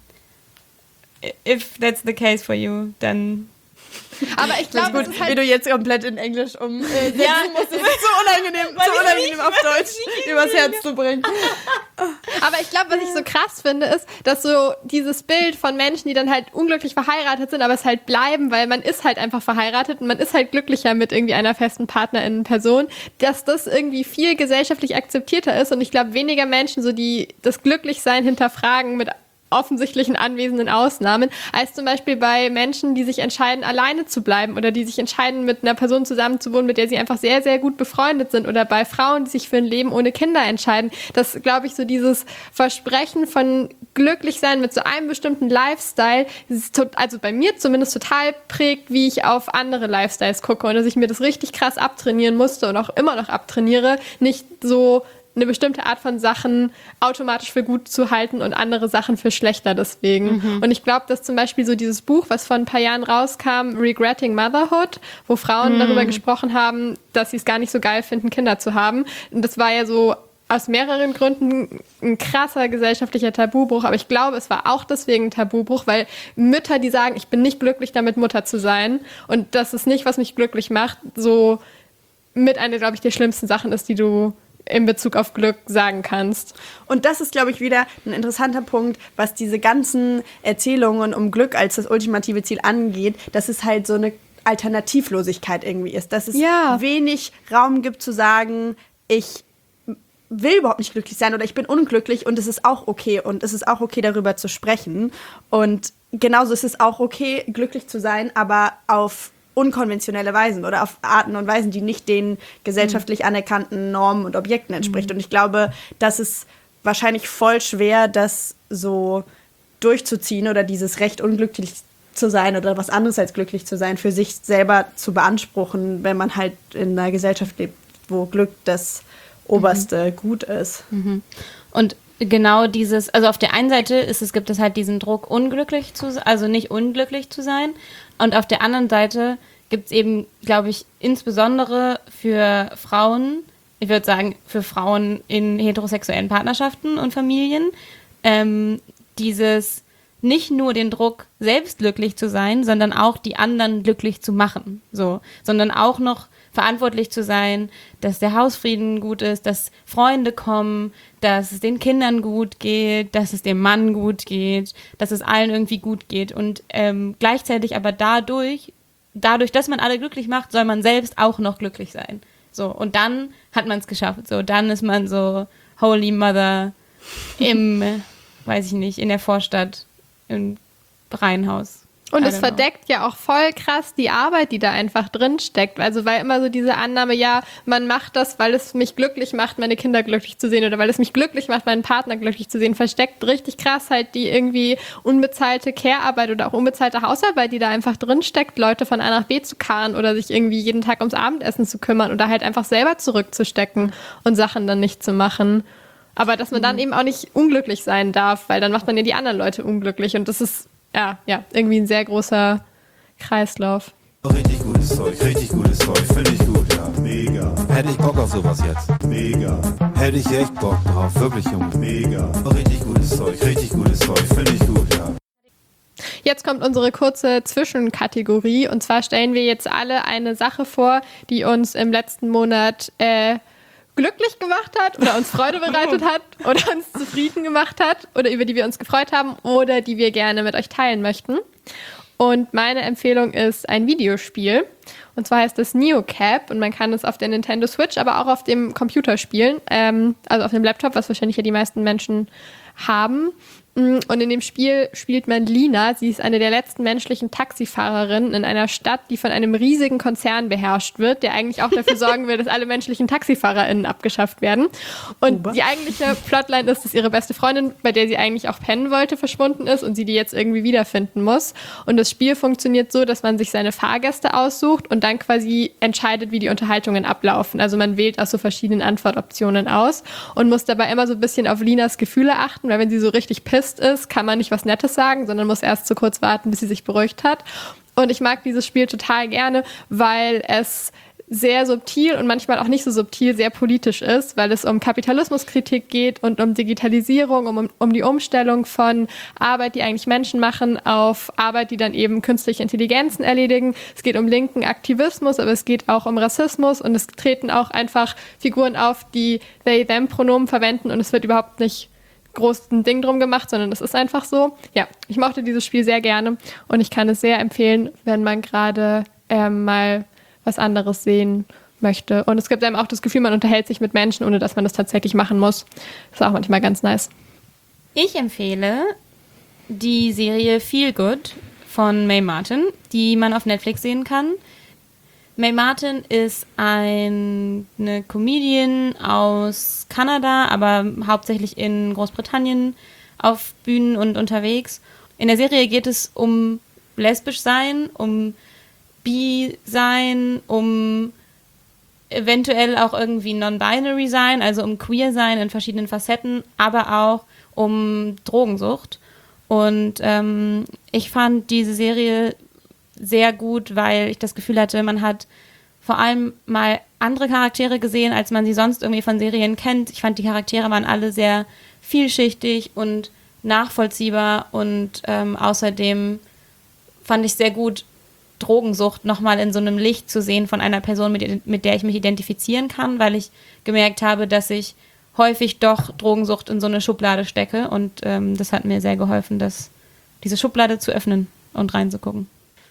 if that's the case for you, dann... aber ich Das ist glaube, gut, es ist wie halt du jetzt komplett in Englisch umsetzen äh, Ja. musst. Das ist so unangenehm, so unangenehm auf Deutsch übers Herz zu bringen. Aber ich glaube, was ich so krass finde, ist, dass so dieses Bild von Menschen, die dann halt unglücklich verheiratet sind, aber es halt bleiben, weil man ist halt einfach verheiratet und man ist halt glücklicher mit irgendwie einer festen Partnerinnen-Person, dass das irgendwie viel gesellschaftlich akzeptierter ist und ich glaube, weniger Menschen so die das Glücklichsein hinterfragen mit offensichtlichen anwesenden Ausnahmen, als zum Beispiel bei Menschen, die sich entscheiden, alleine zu bleiben oder die sich entscheiden, mit einer Person zusammenzuwohnen, mit der sie einfach sehr, sehr gut befreundet sind oder bei Frauen, die sich für ein Leben ohne Kinder entscheiden. Das, glaube ich, so dieses Versprechen von Glücklichsein mit so einem bestimmten Lifestyle, also bei mir zumindest total prägt, wie ich auf andere Lifestyles gucke und dass ich mir das richtig krass abtrainieren musste und auch immer noch abtrainiere, nicht so eine bestimmte Art von Sachen automatisch für gut zu halten und andere Sachen für schlechter deswegen. Mhm. Und ich glaube, dass zum Beispiel so dieses Buch, was vor ein paar Jahren rauskam, Regretting Motherhood, wo Frauen mhm. darüber gesprochen haben, dass sie es gar nicht so geil finden, Kinder zu haben. Und das war ja so aus mehreren Gründen ein krasser gesellschaftlicher Tabubruch, aber ich glaube, es war auch deswegen ein Tabubruch, weil Mütter, die sagen, ich bin nicht glücklich damit, Mutter zu sein und das ist nicht, was mich glücklich macht, so mit einer, glaube ich, der schlimmsten Sachen ist, die du in Bezug auf Glück sagen kannst. Und das ist, glaube ich, wieder ein interessanter Punkt, was diese ganzen Erzählungen um Glück als das ultimative Ziel angeht, dass es halt so eine Alternativlosigkeit irgendwie ist, dass es Ja. wenig Raum gibt zu sagen, ich will überhaupt nicht glücklich sein oder ich bin unglücklich und es ist auch okay und es ist auch okay, darüber zu sprechen. Und genauso ist es auch okay, glücklich zu sein, aber auf unkonventionelle Weisen oder auf Arten und Weisen, die nicht den gesellschaftlich anerkannten Normen und Objekten entspricht. Und ich glaube, das ist wahrscheinlich voll schwer, das so durchzuziehen oder dieses Recht, unglücklich zu sein oder was anderes als glücklich zu sein, für sich selber zu beanspruchen, wenn man halt in einer Gesellschaft lebt, wo Glück das oberste mhm. Gut ist. Mhm. Und genau dieses, also auf der einen Seite ist es, gibt es halt diesen Druck, unglücklich zu sein, also nicht unglücklich zu sein. Und auf der anderen Seite gibt es eben, glaube ich, insbesondere für Frauen, ich würde sagen, für Frauen in heterosexuellen Partnerschaften und Familien, ähm, dieses nicht nur den Druck, selbst glücklich zu sein, sondern auch die anderen glücklich zu machen, so, sondern auch noch verantwortlich zu sein, dass der Hausfrieden gut ist, dass Freunde kommen, dass es den Kindern gut geht, dass es dem Mann gut geht, dass es allen irgendwie gut geht und ähm, gleichzeitig aber dadurch, dadurch, dass man alle glücklich macht, soll man selbst auch noch glücklich sein. So, und dann hat man es geschafft. So, dann ist man so Holy Mother im, äh, weiß ich nicht, in der Vorstadt, im Reihenhaus. Und es verdeckt ja auch voll krass die Arbeit, die da einfach drin steckt. Also weil immer so diese Annahme, ja, man macht das, weil es mich glücklich macht, meine Kinder glücklich zu sehen oder weil es mich glücklich macht, meinen Partner glücklich zu sehen, versteckt richtig krass halt die irgendwie unbezahlte Care-Arbeit oder auch unbezahlte Hausarbeit, die da einfach drin steckt, Leute von A nach B zu karren oder sich irgendwie jeden Tag ums Abendessen zu kümmern oder halt einfach selber zurückzustecken und Sachen dann nicht zu machen. Aber dass man dann eben auch nicht unglücklich sein darf, weil dann macht man ja die anderen Leute unglücklich und das ist Ja, ja, irgendwie ein sehr großer Kreislauf. Richtig gutes Zeug, richtig gutes Zeug, finde ich gut, ja. Mega. Hätte ich Bock auf sowas jetzt. Mega. Hätte ich echt Bock drauf, wirklich, Junge. Mega. Richtig gutes Zeug, richtig gutes Zeug, finde ich gut, ja. Jetzt kommt unsere kurze Zwischenkategorie und zwar stellen wir jetzt alle eine Sache vor, die uns im letzten Monat äh, glücklich gemacht hat oder uns Freude bereitet hat oder uns zufrieden gemacht hat oder über die wir uns gefreut haben oder die wir gerne mit euch teilen möchten. Und meine Empfehlung ist ein Videospiel. Und zwar heißt es Neocap und man kann es auf der Nintendo Switch, aber auch auf dem Computer spielen, ähm, also auf dem Laptop, was wahrscheinlich ja die meisten Menschen haben. Und in dem Spiel spielt man Lina. Sie ist eine der letzten menschlichen Taxifahrerinnen in einer Stadt, die von einem riesigen Konzern beherrscht wird, der eigentlich auch dafür sorgen will, dass alle menschlichen TaxifahrerInnen abgeschafft werden. Und Uber. Die eigentliche Plotline ist, dass ihre beste Freundin, bei der sie eigentlich auch pennen wollte, verschwunden ist und sie die jetzt irgendwie wiederfinden muss. Und das Spiel funktioniert so, dass man sich seine Fahrgäste aussucht und dann quasi entscheidet, wie die Unterhaltungen ablaufen. Also man wählt aus so verschiedenen Antwortoptionen aus und muss dabei immer so ein bisschen auf Linas Gefühle achten, weil wenn sie so richtig pisst ist, kann man nicht was Nettes sagen, sondern muss erst so kurz warten, bis sie sich beruhigt hat. Und ich mag dieses Spiel total gerne, weil es sehr subtil und manchmal auch nicht so subtil sehr politisch ist, weil es um Kapitalismuskritik geht und um Digitalisierung, um, um die Umstellung von Arbeit, die eigentlich Menschen machen, auf Arbeit, die dann eben künstliche Intelligenzen erledigen. Es geht um linken Aktivismus, aber es geht auch um Rassismus und es treten auch einfach Figuren auf, die they-them-Pronomen verwenden und es wird überhaupt nicht groß ein Ding drum gemacht, sondern es ist einfach so. Ja, ich mochte dieses Spiel sehr gerne und ich kann es sehr empfehlen, wenn man gerade ähm, mal was anderes sehen möchte. Und es gibt einem auch das Gefühl, man unterhält sich mit Menschen, ohne dass man das tatsächlich machen muss. Das ist auch manchmal ganz nice. Ich empfehle die Serie Feel Good von Mae Martin, die man auf Netflix sehen kann. Mae Martin ist ein, eine Comedian aus Kanada, aber hauptsächlich in Großbritannien auf Bühnen und unterwegs. In der Serie geht es um lesbisch sein, um bi sein, um eventuell auch irgendwie non-binary sein, also um queer sein in verschiedenen Facetten, aber auch um Drogensucht. Und ähm, ich fand diese Serie sehr gut, weil ich das Gefühl hatte, man hat vor allem mal andere Charaktere gesehen, als man sie sonst irgendwie von Serien kennt. Ich fand, die Charaktere waren alle sehr vielschichtig und nachvollziehbar und ähm, außerdem fand ich sehr gut, Drogensucht nochmal in so einem Licht zu sehen von einer Person, mit, mit der ich mich identifizieren kann, weil ich gemerkt habe, dass ich häufig doch Drogensucht in so eine Schublade stecke und ähm, das hat mir sehr geholfen, das, diese Schublade zu öffnen und reinzugucken.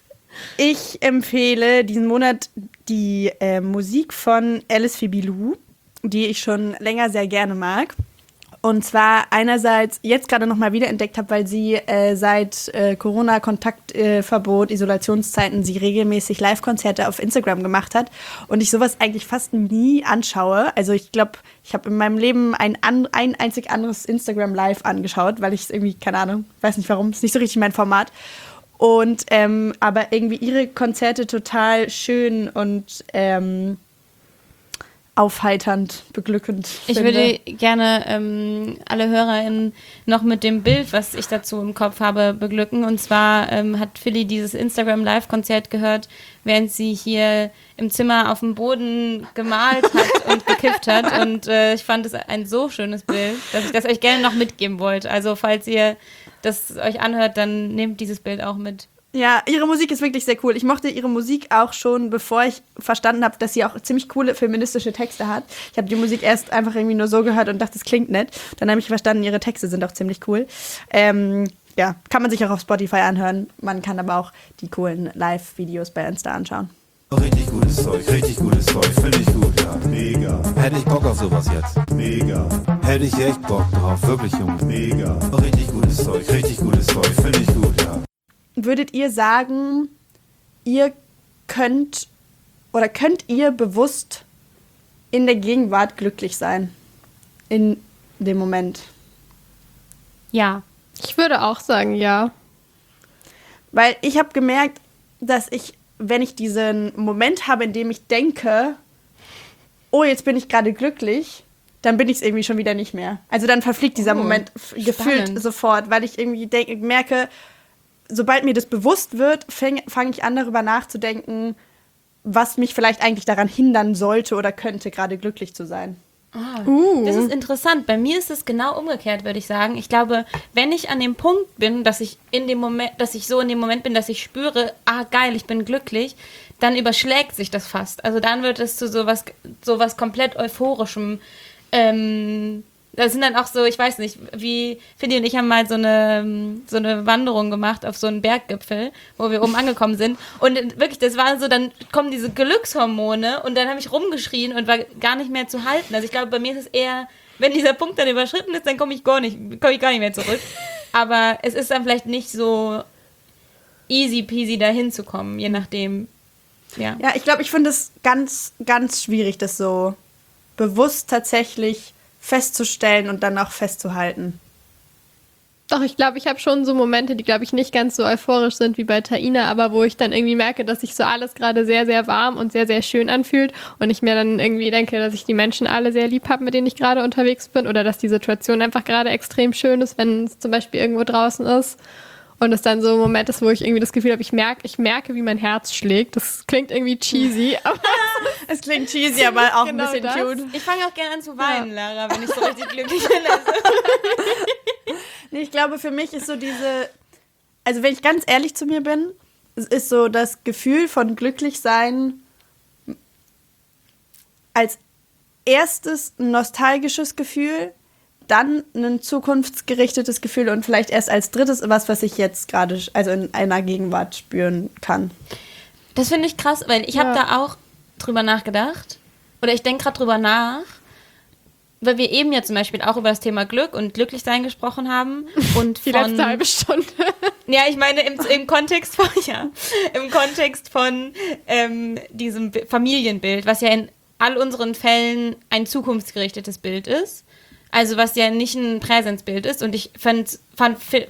Ich empfehle diesen Monat die äh, Musik von Alice Fibilou, die ich schon länger sehr gerne mag. Und zwar einerseits jetzt gerade nochmal wiederentdeckt habe, weil sie äh, seit äh, Corona-Kontaktverbot, äh, Isolationszeiten, sie regelmäßig Live-Konzerte auf Instagram gemacht hat und ich sowas eigentlich fast nie anschaue. Also ich glaube, ich habe in meinem Leben ein, an, ein einzig anderes Instagram Live angeschaut, weil ich es irgendwie, keine Ahnung, weiß nicht warum, ist nicht so richtig mein Format. Und ähm, aber irgendwie ihre Konzerte total schön und ähm, aufheiternd, beglückend. Ich finde. würde gerne ähm, alle HörerInnen noch mit dem Bild, was ich dazu im Kopf habe, beglücken. Und zwar ähm, hat Philly dieses Instagram-Live-Konzert gehört, während sie hier im Zimmer auf dem Boden gemalt hat und gekifft hat. Und äh, ich fand es ein so schönes Bild, dass ich das euch gerne noch mitgeben wollte. Also falls ihr das euch anhört, dann nehmt dieses Bild auch mit. Ja, ihre Musik ist wirklich sehr cool. Ich mochte ihre Musik auch schon, bevor ich verstanden habe, dass sie auch ziemlich coole feministische Texte hat. Ich habe die Musik erst einfach irgendwie nur so gehört und dachte, es klingt nett. Dann habe ich verstanden, ihre Texte sind auch ziemlich cool. Ähm, ja, kann man sich auch auf Spotify anhören. Man kann aber auch die coolen Live-Videos bei Insta anschauen. Richtig gutes Zeug, richtig gutes Zeug, finde ich gut, ja. Mega. Hätte ich Bock auf sowas jetzt. Mega. Hätte ich echt Bock drauf, wirklich, Junge. Mega. Richtig gutes Zeug, richtig gutes Zeug, finde ich gut, ja. Würdet ihr sagen, ihr könnt oder könnt ihr bewusst in der Gegenwart glücklich sein? In dem Moment? Ja. Ich würde auch sagen, ja. Weil ich habe gemerkt, dass ich, wenn ich diesen Moment habe, in dem ich denke, oh, jetzt bin ich gerade glücklich, dann bin ich es irgendwie schon wieder nicht mehr. Also dann verfliegt dieser Oh, Moment f- gefühlt spannend. sofort, weil ich irgendwie denk, merke, sobald mir das bewusst wird, fange ich an, darüber nachzudenken, was mich vielleicht eigentlich daran hindern sollte oder könnte, gerade glücklich zu sein. Ah, Uh. Das ist interessant. Bei mir ist es genau umgekehrt, würde ich sagen. Ich glaube, wenn ich an dem Punkt bin, dass ich in dem Moment, dass ich so in dem Moment bin, dass ich spüre, ah geil, ich bin glücklich, dann überschlägt sich das fast. Also dann wird es zu sowas, sowas komplett euphorischem. Ähm, das sind dann auch so, ich weiß nicht, wie Fiddy und ich haben mal so eine, so eine Wanderung gemacht auf so einen Berggipfel, wo wir oben angekommen sind. Und wirklich, das war so, dann kommen diese Glückshormone und dann habe ich rumgeschrien und war gar nicht mehr zu halten. Also ich glaube, bei mir ist es eher, wenn dieser Punkt dann überschritten ist, dann komme ich gar nicht, komme ich gar nicht mehr zurück. aber es ist dann vielleicht nicht so easy peasy dahin zu kommen, je nachdem. Ja, Ja, ich glaube, ich finde es ganz, ganz schwierig, das so bewusst tatsächlich festzustellen und dann auch festzuhalten. Doch, ich glaube, ich habe schon so Momente, die, glaube ich, nicht ganz so euphorisch sind wie bei Taina, aber wo ich dann irgendwie merke, dass sich so alles gerade sehr, sehr warm und sehr, sehr schön anfühlt und ich mir dann irgendwie denke, dass ich die Menschen alle sehr lieb habe, mit denen ich gerade unterwegs bin oder dass die Situation einfach gerade extrem schön ist, wenn es zum Beispiel irgendwo draußen ist und es dann so ein Moment ist, wo ich irgendwie das Gefühl habe, ich merke, ich merke, wie mein Herz schlägt. Das klingt irgendwie cheesy, aber Es klingt cheesy, aber auch Genau ein bisschen das. cute. ich fange auch gerne an zu weinen, Lara, wenn ich so richtig glücklich bin. Also. Nee, ich glaube, für mich ist so diese, also wenn ich ganz ehrlich zu mir bin, es ist so das Gefühl von Glücklichsein als erstes ein nostalgisches Gefühl, dann ein zukunftsgerichtetes Gefühl und vielleicht erst als drittes was, was ich jetzt gerade, also in einer Gegenwart spüren kann. Das finde ich krass, weil ich habe Ja. da auch drüber nachgedacht. Oder ich denke gerade drüber nach, weil wir eben ja zum Beispiel auch über das Thema Glück und Glücklichsein gesprochen haben. Und die von, letzte halbe Stunde. Ja, ich meine im, im Kontext von, ja, im Kontext von ähm, diesem Bi- Familienbild, was ja in all unseren Fällen ein zukunftsgerichtetes Bild ist. Also was ja nicht ein Präsenzbild ist. Und ich fand, fand, finde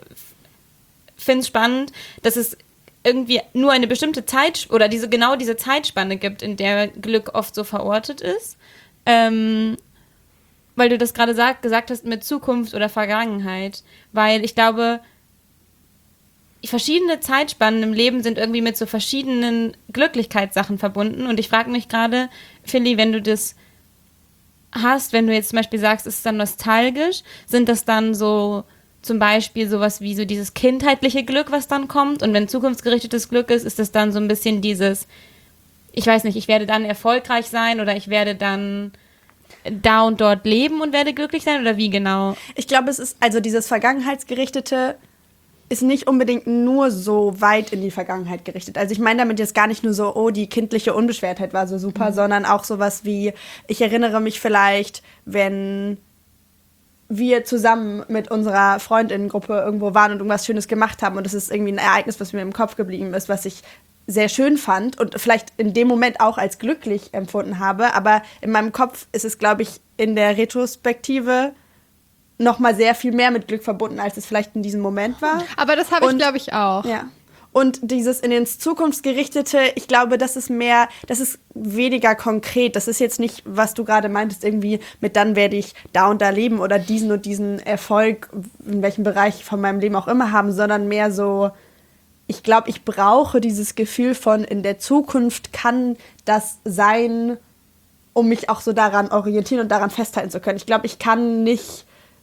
es spannend, dass es irgendwie nur eine bestimmte Zeit oder diese genau diese Zeitspanne gibt, in der Glück oft so verortet ist. Ähm, weil du das gerade sag, gesagt hast mit Zukunft oder Vergangenheit. Weil ich glaube, verschiedene Zeitspannen im Leben sind irgendwie mit so verschiedenen Glücklichkeitssachen verbunden. Und ich frage mich gerade, Philly, wenn du das hast, wenn du jetzt zum Beispiel sagst, es ist dann nostalgisch, sind das dann so zum Beispiel sowas wie so dieses kindheitliche Glück, was dann kommt? Und wenn zukunftsgerichtetes Glück ist, ist das dann so ein bisschen dieses, ich weiß nicht, ich werde dann erfolgreich sein oder ich werde dann da und dort leben und werde glücklich sein oder wie genau? Ich glaube, es ist, also dieses Vergangenheitsgerichtete ist nicht unbedingt nur so weit in die Vergangenheit gerichtet. Also ich meine damit jetzt gar nicht nur so, oh, die kindliche Unbeschwertheit war so super, mhm. sondern auch sowas wie, ich erinnere mich vielleicht, wenn wir zusammen mit unserer Freundinnengruppe irgendwo waren und irgendwas Schönes gemacht haben und das ist irgendwie ein Ereignis, was mir im Kopf geblieben ist, was ich sehr schön fand und vielleicht in dem Moment auch als glücklich empfunden habe, aber in meinem Kopf ist es, glaube ich, in der Retrospektive noch mal sehr viel mehr mit Glück verbunden, als es vielleicht in diesem Moment war. Aber das habe ich, Und- glaube ich, auch. Ja. Und dieses in ins Zukunftsgerichtete, ich glaube, das ist mehr, das ist weniger konkret. Das ist jetzt nicht, was du gerade meintest, irgendwie mit dann werde ich da und da leben oder diesen und diesen Erfolg, in welchem Bereich von meinem Leben auch immer haben, sondern mehr so, ich glaube, ich brauche dieses Gefühl von in der Zukunft kann das sein, um mich auch so daran orientieren und daran festhalten zu können. Ich glaube, ich kann nicht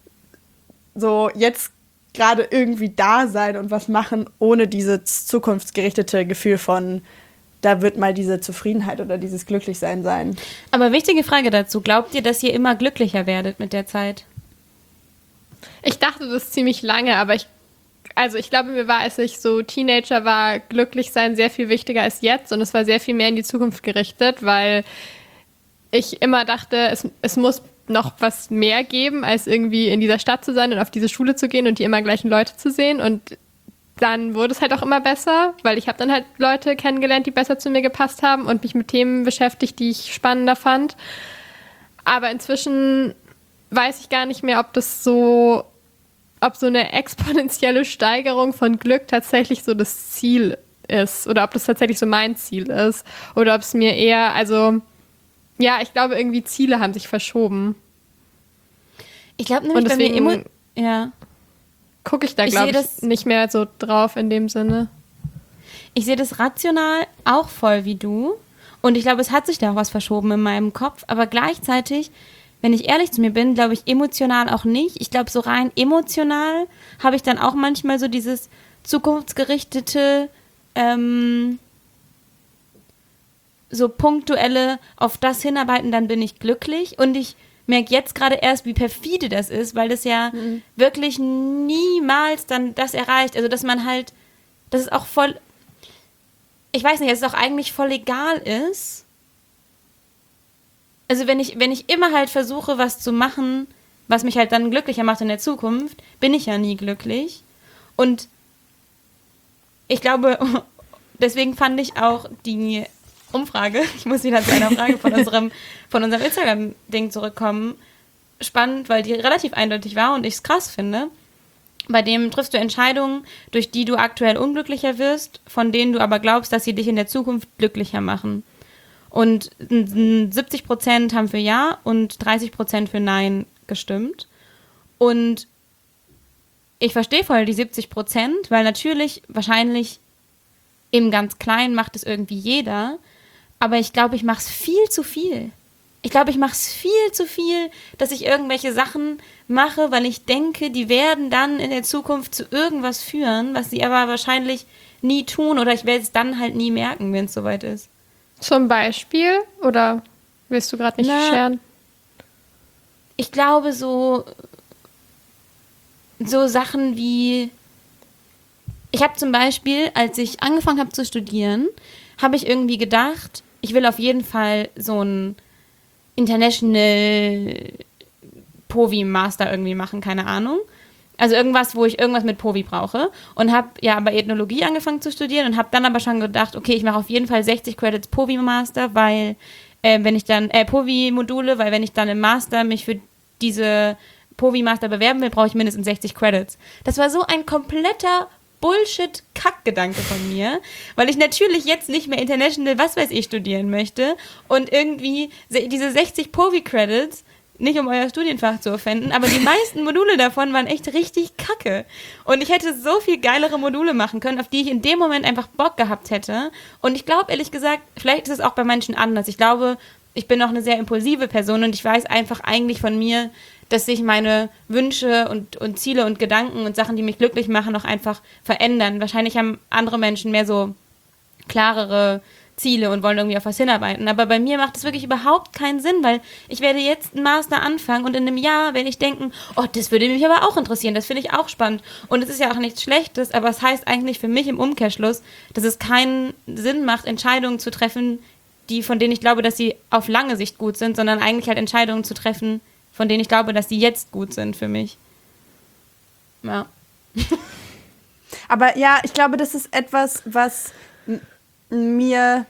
so jetzt gerade irgendwie da sein und was machen, ohne dieses zukunftsgerichtete Gefühl von, da wird mal diese Zufriedenheit oder dieses Glücklichsein sein. Aber wichtige Frage dazu, glaubt ihr, dass ihr immer glücklicher werdet mit der Zeit? Ich dachte das ziemlich lange, aber ich, also ich glaube, mir war, als ich so Teenager war, glücklich sein sehr viel wichtiger als jetzt und es war sehr viel mehr in die Zukunft gerichtet, weil ich immer dachte, es, es muss noch was mehr geben, als irgendwie in dieser Stadt zu sein und auf diese Schule zu gehen und die immer gleichen Leute zu sehen. Und dann wurde es halt auch immer besser, weil ich habe dann halt Leute kennengelernt, die besser zu mir gepasst haben und mich mit Themen beschäftigt, die ich spannender fand. Aber inzwischen weiß ich gar nicht mehr, ob das so, ob so eine exponentielle Steigerung von Glück tatsächlich so das Ziel ist oder ob das tatsächlich so mein Ziel ist oder ob es mir eher, also ja, ich glaube, irgendwie Ziele haben sich verschoben. Ich glaube nämlich, Und bei mir deswegen immer, ja. gucke ich da, Ich glaube sehe ich, das- nicht mehr so drauf in dem Sinne. Ich sehe das rational auch voll wie du. Und ich glaube, es hat sich da auch was verschoben in meinem Kopf. Aber gleichzeitig, wenn ich ehrlich zu mir bin, glaube ich emotional auch nicht. Ich glaube, so rein emotional habe ich dann auch manchmal so dieses zukunftsgerichtete, ähm, so punktuelle auf das hinarbeiten, dann bin ich glücklich. Und ich merke jetzt gerade erst, wie perfide das ist, weil das ja Mhm. wirklich niemals dann das erreicht. Also, dass man halt, dass es auch voll, ich weiß nicht, dass es auch eigentlich voll egal ist. Also, wenn ich, wenn ich immer halt versuche, was zu machen, was mich halt dann glücklicher macht in der Zukunft, bin ich ja nie glücklich. Und ich glaube, deswegen fand ich auch die Umfrage, ich muss wieder zu einer Frage von unserem, von unserem Instagram-Ding zurückkommen, spannend, weil die relativ eindeutig war und ich es krass finde. Bei dem triffst du Entscheidungen, durch die du aktuell unglücklicher wirst, von denen du aber glaubst, dass sie dich in der Zukunft glücklicher machen. Und siebzig Prozent haben für Ja und dreißig Prozent für Nein gestimmt. Und ich verstehe voll die siebzig Prozent, weil natürlich, wahrscheinlich im ganz Kleinen macht es irgendwie jeder, aber ich glaube, ich mache es viel zu viel. Ich glaube, ich mache es viel zu viel, dass ich irgendwelche Sachen mache, weil ich denke, die werden dann in der Zukunft zu irgendwas führen, was sie aber wahrscheinlich nie tun oder ich werde es dann halt nie merken, wenn es soweit ist. Zum Beispiel? Oder willst du gerade nicht Na, scheren? Ich glaube, so, so Sachen wie... Ich habe zum Beispiel, als ich angefangen habe zu studieren, habe ich irgendwie gedacht, ich will auf jeden Fall so ein International Povi Master irgendwie machen, keine Ahnung. Also irgendwas, wo ich irgendwas mit Povi brauche. Und habe ja aber Ethnologie angefangen zu studieren und habe dann aber schon gedacht, okay, ich mache auf jeden Fall sechzig Credits Povi Master, weil äh, wenn ich dann, äh, Povi Module, weil wenn ich dann im Master mich für diese Povi Master bewerben will, brauche ich mindestens sechzig Credits. Das war so ein kompletter Bullshit-Kackgedanke von mir, weil ich natürlich jetzt nicht mehr International, was weiß ich, studieren möchte und irgendwie diese sechzig Povi-Credits, nicht um euer Studienfach zu offenden, aber die meisten Module davon waren echt richtig kacke. Und ich hätte so viel geilere Module machen können, auf die ich in dem Moment einfach Bock gehabt hätte. Und ich glaube, ehrlich gesagt, vielleicht ist es auch bei Menschen anders. Ich glaube, ich bin auch eine sehr impulsive Person und ich weiß einfach eigentlich von mir, dass sich meine Wünsche und, und Ziele und Gedanken und Sachen, die mich glücklich machen, auch einfach verändern. Wahrscheinlich haben andere Menschen mehr so klarere Ziele und wollen irgendwie auf was hinarbeiten. Aber bei mir macht das wirklich überhaupt keinen Sinn, weil ich werde jetzt einen Master anfangen und in einem Jahr werde ich denken, oh, das würde mich aber auch interessieren, das finde ich auch spannend. Und es ist ja auch nichts Schlechtes, aber es heißt eigentlich für mich im Umkehrschluss, dass es keinen Sinn macht, Entscheidungen zu treffen, die, von denen ich glaube, dass sie auf lange Sicht gut sind, sondern eigentlich halt Entscheidungen zu treffen, von denen ich glaube, dass die jetzt gut sind für mich. Ja. Aber ja, ich glaube, das ist etwas, was m- mir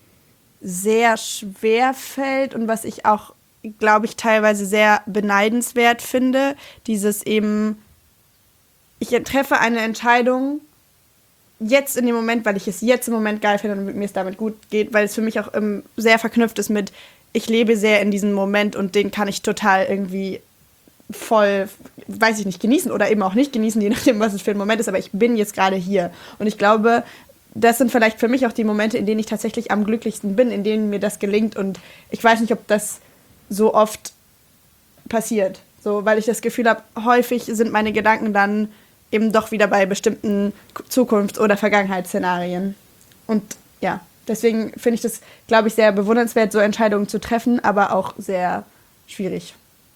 sehr schwer fällt und was ich auch, glaube ich, teilweise sehr beneidenswert finde. Dieses eben, ich treffe eine Entscheidung jetzt in dem Moment, weil ich es jetzt im Moment geil finde und mir es damit gut geht, weil es für mich auch ähm, sehr verknüpft ist mit, ich lebe sehr in diesem Moment und den kann ich total irgendwie voll, weiß ich nicht, genießen oder eben auch nicht genießen, je nachdem, was es für ein Moment ist, aber ich bin jetzt gerade hier. Und ich glaube, das sind vielleicht für mich auch die Momente, in denen ich tatsächlich am glücklichsten bin, in denen mir das gelingt und ich weiß nicht, ob das so oft passiert, so, weil ich das Gefühl habe, häufig sind meine Gedanken dann eben doch wieder bei bestimmten Zukunfts- oder Vergangenheitsszenarien. Und ja, deswegen finde ich das, glaube ich, sehr bewundernswert, so Entscheidungen zu treffen, aber auch sehr schwierig.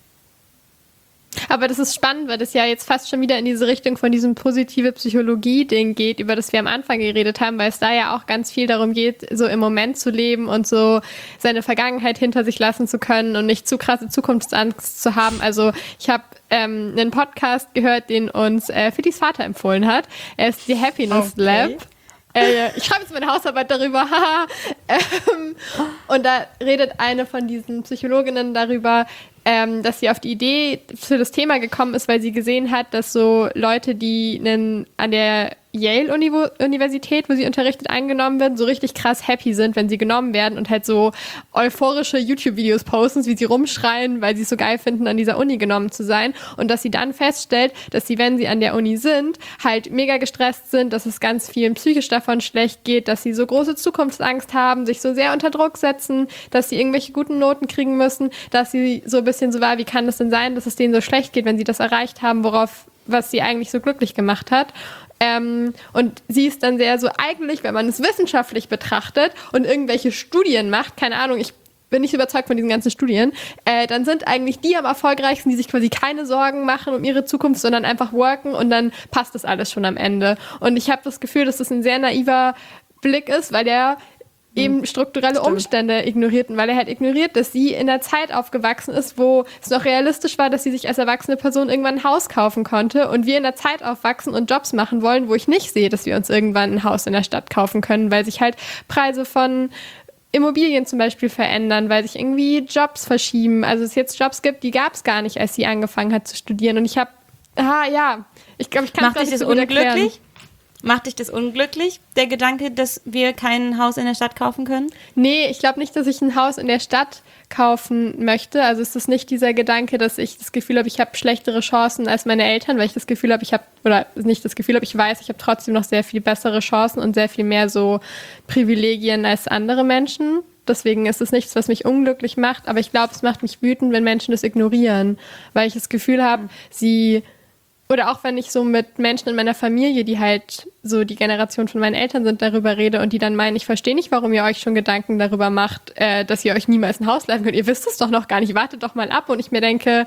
Aber das ist spannend, weil das ja jetzt fast schon wieder in diese Richtung von diesem positive Psychologie-Ding geht, über das wir am Anfang geredet haben, weil es da ja auch ganz viel darum geht, so im Moment zu leben und so seine Vergangenheit hinter sich lassen zu können und nicht zu krasse Zukunftsangst zu haben. Also ich habe ähm, einen Podcast gehört, den uns äh, Fiddys Vater empfohlen hat. Er ist die Happiness Okay. Lab. Äh, ich schreibe jetzt meine Hausarbeit darüber. haha. ähm, und da redet eine von diesen Psychologinnen darüber, ähm, dass sie auf die Idee für das Thema gekommen ist, weil sie gesehen hat, dass so Leute, die einen, an der Yale-Universität, wo sie unterrichtet, eingenommen werden, so richtig krass happy sind, wenn sie genommen werden und halt so euphorische YouTube-Videos posten, wie sie rumschreien, weil sie es so geil finden, an dieser Uni genommen zu sein. Und dass sie dann feststellt, dass sie, wenn sie an der Uni sind, halt mega gestresst sind, dass es ganz vielen psychisch davon schlecht geht, dass sie so große Zukunftsangst haben, sich so sehr unter Druck setzen, dass sie irgendwelche guten Noten kriegen müssen, dass sie so ein bisschen so war, wie kann es denn sein, dass es denen so schlecht geht, wenn sie das erreicht haben, worauf, was sie eigentlich so glücklich gemacht hat. Ähm, und sie ist dann sehr so, eigentlich, wenn man es wissenschaftlich betrachtet und irgendwelche Studien macht, keine Ahnung, ich bin nicht überzeugt von diesen ganzen Studien, äh, dann sind eigentlich die am erfolgreichsten, die sich quasi keine Sorgen machen um ihre Zukunft, sondern einfach worken und dann passt das alles schon am Ende. Und ich habe das Gefühl, dass das ein sehr naiver Blick ist, weil der eben strukturelle Stimmt. Umstände ignorierten, weil er halt ignoriert, dass sie in der Zeit aufgewachsen ist, wo es noch realistisch war, dass sie sich als erwachsene Person irgendwann ein Haus kaufen konnte und wir in der Zeit aufwachsen und Jobs machen wollen, wo ich nicht sehe, dass wir uns irgendwann ein Haus in der Stadt kaufen können, weil sich halt Preise von Immobilien zum Beispiel verändern, weil sich irgendwie Jobs verschieben. Also es jetzt Jobs gibt, die gab es gar nicht, als sie angefangen hat zu studieren. Und ich habe, ah ja, ich glaube, ich kann Macht das dich nicht das so gut erklären. unglücklich? Macht dich das unglücklich, der Gedanke, dass wir kein Haus in der Stadt kaufen können? Nee, ich glaube nicht, dass ich ein Haus in der Stadt kaufen möchte. Also es ist nicht dieser Gedanke, dass ich das Gefühl habe, ich habe schlechtere Chancen als meine Eltern, weil ich das Gefühl habe, ich habe, oder nicht das Gefühl habe, ich weiß, ich habe trotzdem noch sehr viel bessere Chancen und sehr viel mehr so Privilegien als andere Menschen. Deswegen ist es nichts, was mich unglücklich macht. Aber ich glaube, es macht mich wütend, wenn Menschen das ignorieren, weil ich das Gefühl habe, sie... Oder auch wenn ich so mit Menschen in meiner Familie, die halt so die Generation von meinen Eltern sind, darüber rede und die dann meinen, ich verstehe nicht, warum ihr euch schon Gedanken darüber macht, äh, dass ihr euch niemals ein Haus leisten könnt. Ihr wisst es doch noch gar nicht, wartet doch mal ab. Und ich mir denke,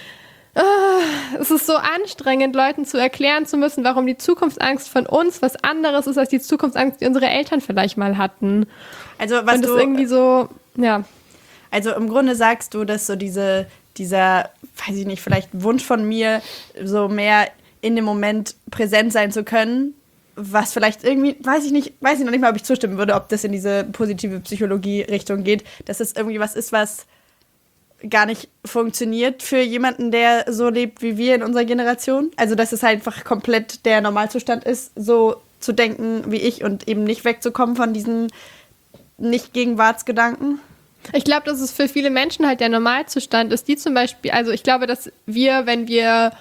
oh, es ist so anstrengend, Leuten zu erklären zu müssen, warum die Zukunftsangst von uns was anderes ist, als die Zukunftsangst, die unsere Eltern vielleicht mal hatten. Also was und das du irgendwie so, ja. Also im Grunde sagst du, dass so diese, dieser, weiß ich nicht, vielleicht Wunsch von mir, so mehr in dem Moment präsent sein zu können, was vielleicht irgendwie, weiß ich nicht, weiß ich noch nicht mal, ob ich zustimmen würde, ob das in diese positive Psychologie-Richtung geht, dass es irgendwie was ist, was gar nicht funktioniert für jemanden, der so lebt wie wir in unserer Generation. Also dass es halt einfach komplett der Normalzustand ist, so zu denken wie ich und eben nicht wegzukommen von diesen Nicht-Gegenwartsgedanken. Ich glaube, dass es für viele Menschen halt der Normalzustand ist, die zum Beispiel, also ich glaube, dass wir, wenn wir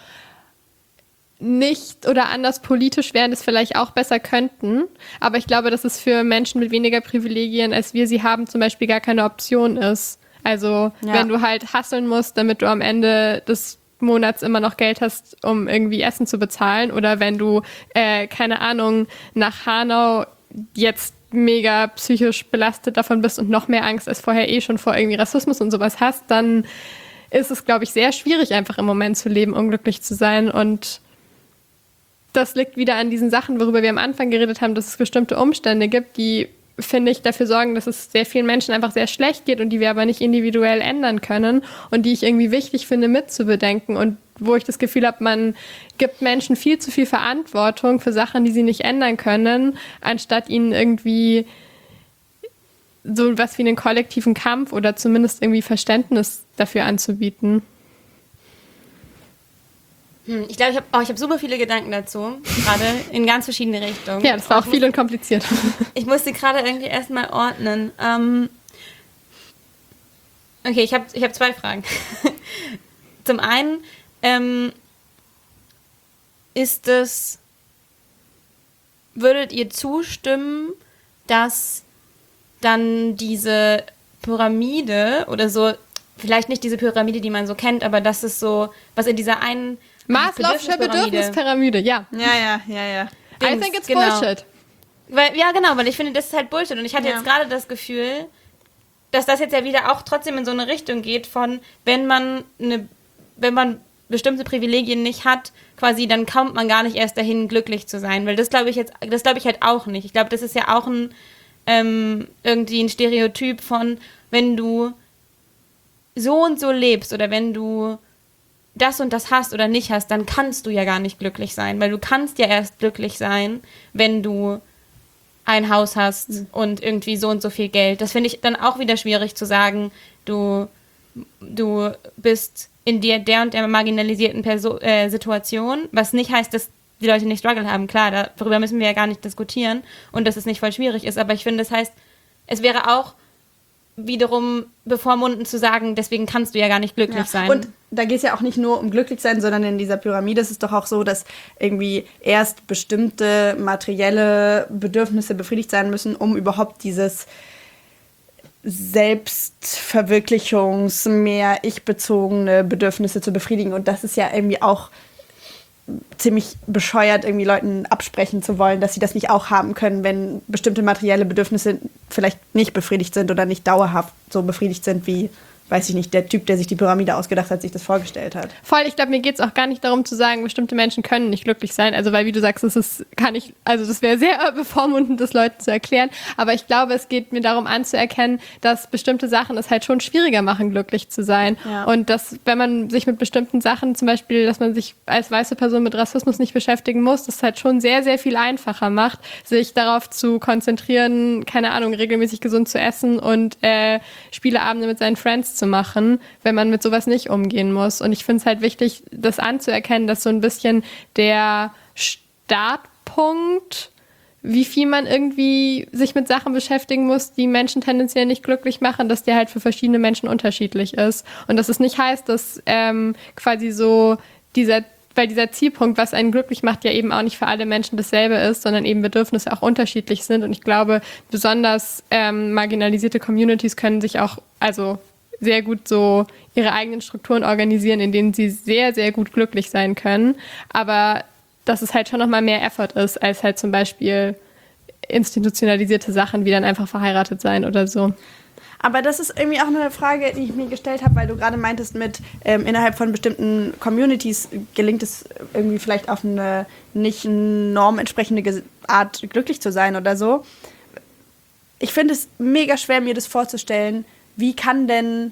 nicht oder anders politisch wären, das vielleicht auch besser könnten, aber ich glaube, dass es für Menschen mit weniger Privilegien, als wir sie haben, zum Beispiel gar keine Option ist. Also Ja. wenn du halt hustlen musst, damit du am Ende des Monats immer noch Geld hast, um irgendwie Essen zu bezahlen, oder wenn du, äh, keine Ahnung, nach Hanau jetzt mega psychisch belastet davon bist und noch mehr Angst als vorher eh schon vor irgendwie Rassismus und sowas hast, dann ist es, glaube ich, sehr schwierig, einfach im Moment zu leben, unglücklich zu sein. Und das liegt wieder an diesen Sachen, worüber wir am Anfang geredet haben, dass es bestimmte Umstände gibt, die, finde ich, dafür sorgen, dass es sehr vielen Menschen einfach sehr schlecht geht und die wir aber nicht individuell ändern können und die ich irgendwie wichtig finde, mitzubedenken und wo ich das Gefühl habe, man gibt Menschen viel zu viel Verantwortung für Sachen, die sie nicht ändern können, anstatt ihnen irgendwie so was wie einen kollektiven Kampf oder zumindest irgendwie Verständnis dafür anzubieten. Hm, ich glaube, ich habe oh, ich hab super viele Gedanken dazu, gerade in ganz verschiedene Richtungen. Ja, das war auch viel und kompliziert. Ich musste gerade irgendwie erstmal ordnen. Ähm, okay, ich habe ich hab zwei Fragen. Zum einen, ähm, ist es, würdet ihr zustimmen, dass dann diese Pyramide oder so, vielleicht nicht diese Pyramide, die man so kennt, aber das ist so, was in dieser einen Maslow'sche Bedürfnispyramide, ja. Ja, ja, ja, ja. I Dings, think it's genau. bullshit. Weil, ja, genau, weil ich finde, das ist halt Bullshit. Und ich hatte Ja. jetzt gerade das Gefühl, dass das jetzt ja wieder auch trotzdem in so eine Richtung geht von, wenn man eine, wenn man bestimmte Privilegien nicht hat, quasi, dann kommt man gar nicht erst dahin, glücklich zu sein. Weil das glaube ich jetzt, das glaube ich halt auch nicht. Ich glaube, das ist ja auch ein ähm, irgendwie ein Stereotyp von, wenn du so und so lebst oder wenn du das und das hast oder nicht hast, dann kannst du ja gar nicht glücklich sein, weil du kannst ja erst glücklich sein, wenn du ein Haus hast mhm. und irgendwie so und so viel Geld. Das finde ich dann auch wieder schwierig zu sagen, du, du bist in der, der und der marginalisierten Perso- äh, Situation, was nicht heißt, dass die Leute nicht Struggle haben. Klar, da, darüber müssen wir ja gar nicht diskutieren und dass es nicht voll schwierig ist, aber ich finde, das heißt, es wäre auch wiederum bevormunden zu sagen, deswegen kannst du ja gar nicht glücklich Ja. sein. Und da geht es ja auch nicht nur um glücklich sein, sondern in dieser Pyramide ist es doch auch so, dass irgendwie erst bestimmte materielle Bedürfnisse befriedigt sein müssen, um überhaupt dieses Selbstverwirklichungs-, mehr ich-bezogene Bedürfnisse zu befriedigen. Und das ist ja irgendwie auch ziemlich bescheuert, irgendwie Leuten absprechen zu wollen, dass sie das nicht auch haben können, wenn bestimmte materielle Bedürfnisse vielleicht nicht befriedigt sind oder nicht dauerhaft so befriedigt sind wie weiß ich nicht, der Typ, der sich die Pyramide ausgedacht hat, sich das vorgestellt hat. Voll, ich glaube, mir geht es auch gar nicht darum zu sagen, bestimmte Menschen können nicht glücklich sein. Also, weil, wie du sagst, das ist, kann ich, also das wäre sehr bevormundend, das Leuten zu erklären. Aber ich glaube, es geht mir darum anzuerkennen, dass bestimmte Sachen es halt schon schwieriger machen, glücklich zu sein. Ja. Und dass, wenn man sich mit bestimmten Sachen, zum Beispiel, dass man sich als weiße Person mit Rassismus nicht beschäftigen muss, das halt schon sehr, sehr viel einfacher macht, sich darauf zu konzentrieren, keine Ahnung, regelmäßig gesund zu essen und äh, Spieleabende mit seinen Friends zu machen, wenn man mit sowas nicht umgehen muss. Und ich finde es halt wichtig, das anzuerkennen, dass so ein bisschen der Startpunkt, wie viel man irgendwie sich mit Sachen beschäftigen muss, die Menschen tendenziell nicht glücklich machen, dass der halt für verschiedene Menschen unterschiedlich ist. Und dass es nicht heißt, dass ähm, quasi so dieser weil dieser Zielpunkt, was einen glücklich macht, ja eben auch nicht für alle Menschen dasselbe ist, sondern eben Bedürfnisse auch unterschiedlich sind. Und ich glaube, besonders ähm, marginalisierte Communities können sich auch also sehr gut so ihre eigenen Strukturen organisieren, in denen sie sehr, sehr gut glücklich sein können. Aber dass es halt schon nochmal mehr Effort ist, als halt zum Beispiel institutionalisierte Sachen wie dann einfach verheiratet sein oder so. Aber das ist irgendwie auch eine Frage, die ich mir gestellt habe, weil du gerade meintest, mit ähm, innerhalb von bestimmten Communities gelingt es irgendwie vielleicht auf eine nicht normentsprechende Art glücklich zu sein oder so. Ich finde es mega schwer, mir das vorzustellen, wie kann denn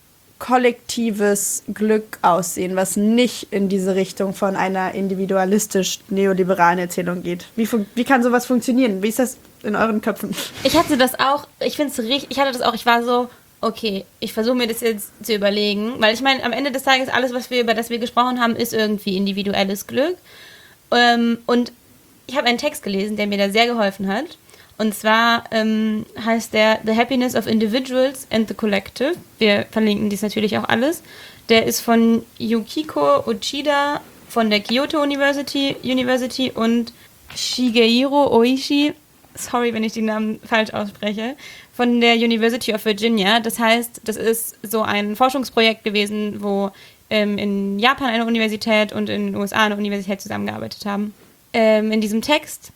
kollektives Glück aussehen, was nicht in diese Richtung von einer individualistisch neoliberalen Erzählung geht. Wie, fun- wie kann sowas funktionieren? Wie ist das in euren Köpfen? Ich hatte das auch, ich finde es richtig, ich hatte das auch, ich war so, okay, ich versuche mir das jetzt zu überlegen, weil ich meine, am Ende des Tages, alles, was wir, über das wir gesprochen haben, ist irgendwie individuelles Glück. Ähm, und ich habe einen Text gelesen, der mir da sehr geholfen hat. Und zwar ähm, heißt der The Happiness of Individuals and the Collective. Wir verlinken dies natürlich auch alles. Der ist von Yukiko Uchida von der Kyoto University, University und Shigeiro Oishi, sorry, wenn ich den Namen falsch ausspreche, von der University of Virginia. Das heißt, das ist so ein Forschungsprojekt gewesen, wo ähm, in Japan eine Universität und in den U S A eine Universität zusammengearbeitet haben. Ähm, in diesem Text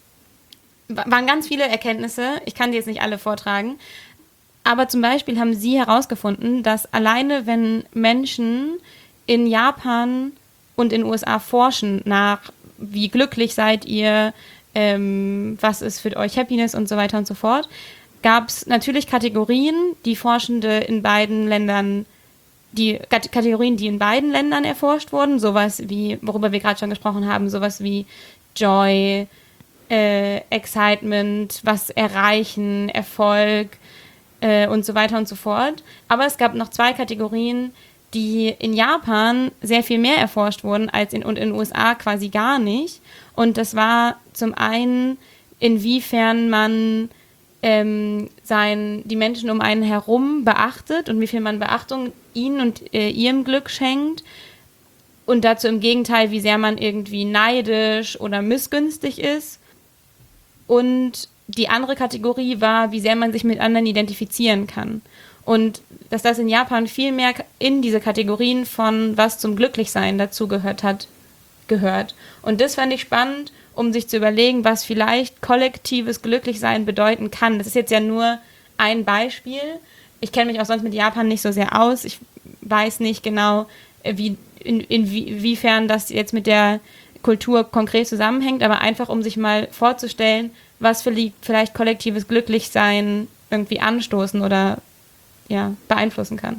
waren ganz viele Erkenntnisse, ich kann die jetzt nicht alle vortragen, aber zum Beispiel haben sie herausgefunden, dass alleine wenn Menschen in Japan und in den U S A forschen nach, wie glücklich seid ihr, ähm, was ist für euch Happiness und so weiter und so fort, gab es natürlich Kategorien, die Forschende in beiden Ländern, die Kategorien, die in beiden Ländern erforscht wurden, sowas wie, worüber wir gerade schon gesprochen haben, sowas wie Joy, Äh, Excitement, was erreichen, Erfolg äh, und so weiter und so fort. Aber es gab noch zwei Kategorien, die in Japan sehr viel mehr erforscht wurden als in, und in den U S A quasi gar nicht. Und das war zum einen, inwiefern man ähm, sein, die Menschen um einen herum beachtet und wie viel man Beachtung ihnen und äh, ihrem Glück schenkt. Und dazu im Gegenteil, wie sehr man irgendwie neidisch oder missgünstig ist. Und die andere Kategorie war, wie sehr man sich mit anderen identifizieren kann. Und dass das in Japan viel mehr in diese Kategorien von was zum Glücklichsein dazugehört hat, gehört. Und das fand ich spannend, um sich zu überlegen, was vielleicht kollektives Glücklichsein bedeuten kann. Das ist jetzt ja nur ein Beispiel. Ich kenne mich auch sonst mit Japan nicht so sehr aus. Ich weiß nicht genau, wie, in, inwiefern das jetzt mit der Kultur konkret zusammenhängt, aber einfach, um sich mal vorzustellen, was vielleicht kollektives Glücklichsein irgendwie anstoßen oder ja, beeinflussen kann.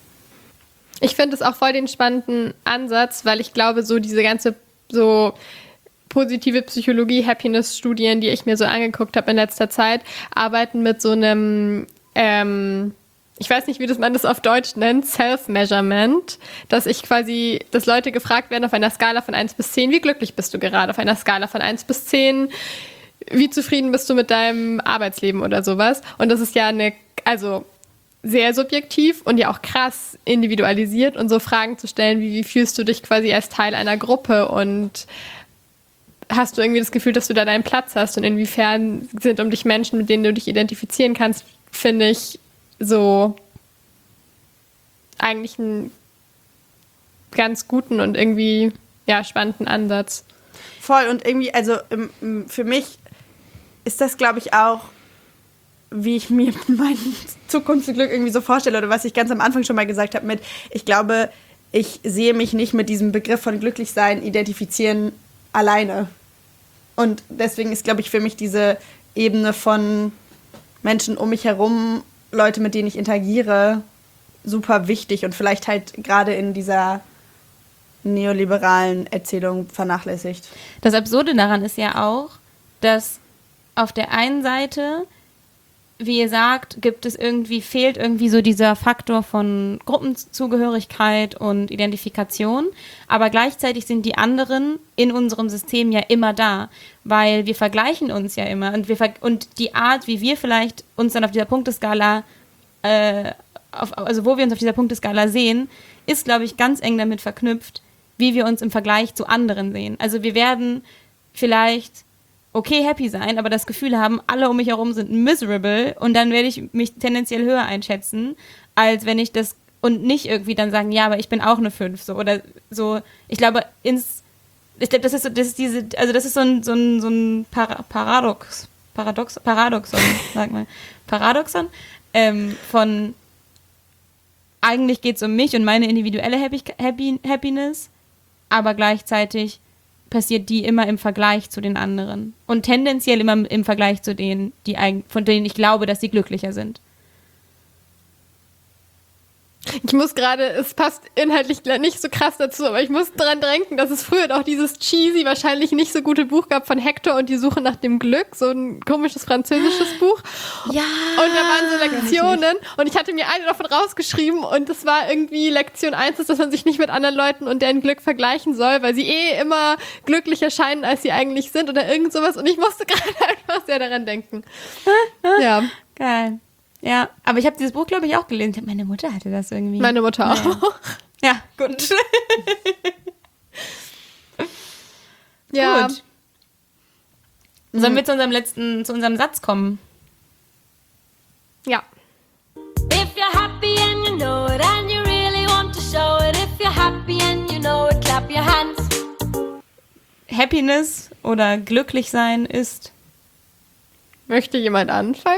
Ich finde es auch voll den spannenden Ansatz, weil ich glaube, so diese ganze so positive Psychologie, Happiness-Studien, die ich mir so angeguckt habe in letzter Zeit, arbeiten mit so einem ähm, ich weiß nicht, wie das man das auf Deutsch nennt, Self-Measurement, dass ich quasi, dass Leute gefragt werden auf einer Skala von eins bis zehn, wie glücklich bist du gerade? Auf einer Skala von eins bis zehn, wie zufrieden bist du mit deinem Arbeitsleben oder sowas? Und das ist ja eine, also sehr subjektiv und ja auch krass individualisiert und so Fragen zu stellen, wie, wie fühlst du dich quasi als Teil einer Gruppe und hast du irgendwie das Gefühl, dass du da deinen Platz hast und inwiefern sind um dich Menschen, mit denen du dich identifizieren kannst, finde ich so eigentlich einen ganz guten und irgendwie ja spannenden Ansatz. Voll und irgendwie, also im, im, für mich ist das, glaube ich, auch wie ich mir mein Zukunftsglück irgendwie so vorstelle oder was ich ganz am Anfang schon mal gesagt habe mit, ich glaube, ich sehe mich nicht mit diesem Begriff von Glücklichsein identifizieren alleine. Und deswegen ist, glaube ich, für mich diese Ebene von Menschen um mich herum, Leute, mit denen ich interagiere, super wichtig und vielleicht halt gerade in dieser neoliberalen Erzählung vernachlässigt. Das Absurde daran ist ja auch, dass auf der einen Seite, wie ihr sagt, gibt es irgendwie, fehlt irgendwie so dieser Faktor von Gruppenzugehörigkeit und Identifikation, aber gleichzeitig sind die anderen in unserem System ja immer da, weil wir vergleichen uns ja immer und, wir ver- und die Art, wie wir vielleicht uns dann auf dieser Punkteskala, äh, auf, also wo wir uns auf dieser Punkteskala sehen, ist, glaube ich, ganz eng damit verknüpft, wie wir uns im Vergleich zu anderen sehen. Also wir werden vielleicht okay happy sein, aber das Gefühl haben, alle um mich herum sind miserable und dann werde ich mich tendenziell höher einschätzen, als wenn ich das und nicht irgendwie dann sagen, ja, aber ich bin auch eine fünf, so oder so. Ich glaube, ins, ich glaube, das ist so, das ist diese, also das ist so ein, so ein, so ein Par- Paradox, Paradox, Paradoxon, sag mal, Paradoxon, ähm, von eigentlich geht es um mich und meine individuelle Happy, Happy, Happiness, aber gleichzeitig passiert die immer im Vergleich zu den anderen. Und tendenziell immer im Vergleich zu denen, die eig- von denen ich glaube, dass sie glücklicher sind. Ich muss gerade, es passt inhaltlich nicht so krass dazu, aber ich muss dran denken, dass es früher auch dieses cheesy, wahrscheinlich nicht so gute Buch gab von Hector und die Suche nach dem Glück, so ein komisches französisches Buch. Ja. Und da waren so Lektionen und ich hatte mir eine davon rausgeschrieben und das war irgendwie Lektion eins, ist, dass man sich nicht mit anderen Leuten und deren Glück vergleichen soll, weil sie eh immer glücklicher scheinen, als sie eigentlich sind oder irgend sowas und ich musste gerade einfach sehr daran denken. Ja. Geil. Ja, aber ich habe dieses Buch, glaube ich, auch gelesen. Meine Mutter hatte das irgendwie. Meine Mutter auch. Ja, gut. Ja. Gut. Sollen wir zu unserem letzten, zu unserem Satz kommen? Ja. If you're happy and you know it and you really want to show it, if you're happy and you know it, clap your hands. Happiness oder glücklich sein ist. Möchte jemand anfangen?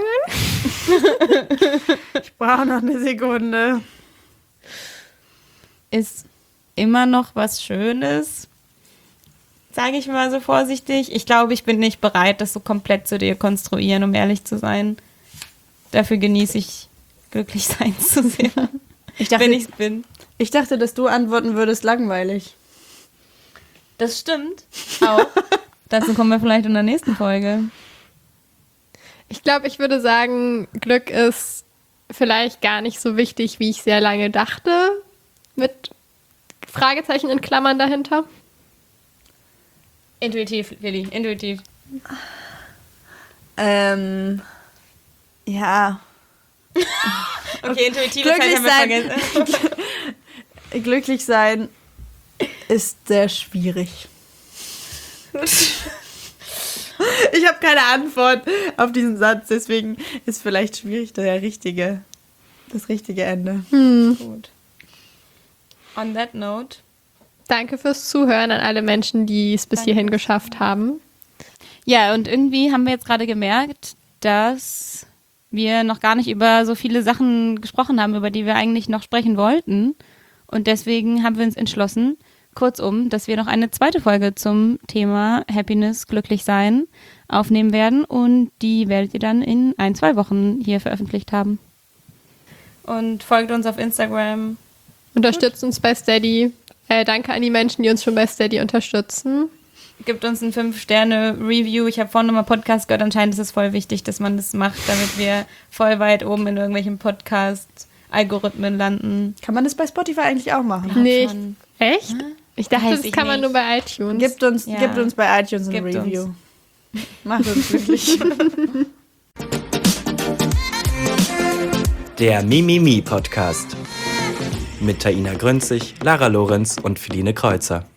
Ich brauche noch eine Sekunde. Ist immer noch was Schönes, sage ich mal so vorsichtig. Ich glaube, ich bin nicht bereit, das so komplett zu dekonstruieren, um ehrlich zu sein. Dafür genieße ich glücklich sein zu sehr. Ich dachte, wenn ich es bin. ich dachte, dass du antworten würdest, langweilig. Das stimmt auch. Dazu kommen wir vielleicht in der nächsten Folge. Ich glaube, ich würde sagen, Glück ist vielleicht gar nicht so wichtig, wie ich sehr lange dachte, mit Fragezeichen in Klammern dahinter. Intuitiv, Lilly, intuitiv. Ähm, ja. Okay, intuitive Glücklich Zeit haben wir sein. vergessen. Glücklich sein ist sehr schwierig. Ich habe keine Antwort auf diesen Satz, deswegen ist vielleicht schwierig der richtige, das richtige Ende. Gut. On that note. Danke fürs Zuhören an alle Menschen, die es bis Danke. hierhin geschafft haben. Ja, und irgendwie haben wir jetzt gerade gemerkt, dass wir noch gar nicht über so viele Sachen gesprochen haben, über die wir eigentlich noch sprechen wollten. Und deswegen haben wir uns entschlossen, kurzum, dass wir noch eine zweite Folge zum Thema Happiness, glücklich sein aufnehmen werden. Und die werdet ihr dann in ein, zwei Wochen hier veröffentlicht haben. Und folgt uns auf Instagram. Unterstützt uns bei Steady. Äh, danke an die Menschen, die uns schon bei Steady unterstützen. Gibt uns ein fünf Sterne Review. Ich habe vorhin nochmal Podcast gehört. Anscheinend ist es voll wichtig, dass man das macht, damit wir voll weit oben in irgendwelchen Podcast-Algorithmen landen. Kann man das bei Spotify eigentlich auch machen? Nee, schon. echt? Ich dachte, Weiß das ich kann man nicht. nur bei iTunes. Gibt uns, Ja. gibt uns bei iTunes ein Gibt Review. uns. Macht uns glücklich. Der Mimimi Podcast mit Taina Grünzig, Lara Lorenz und Feline Kreuzer.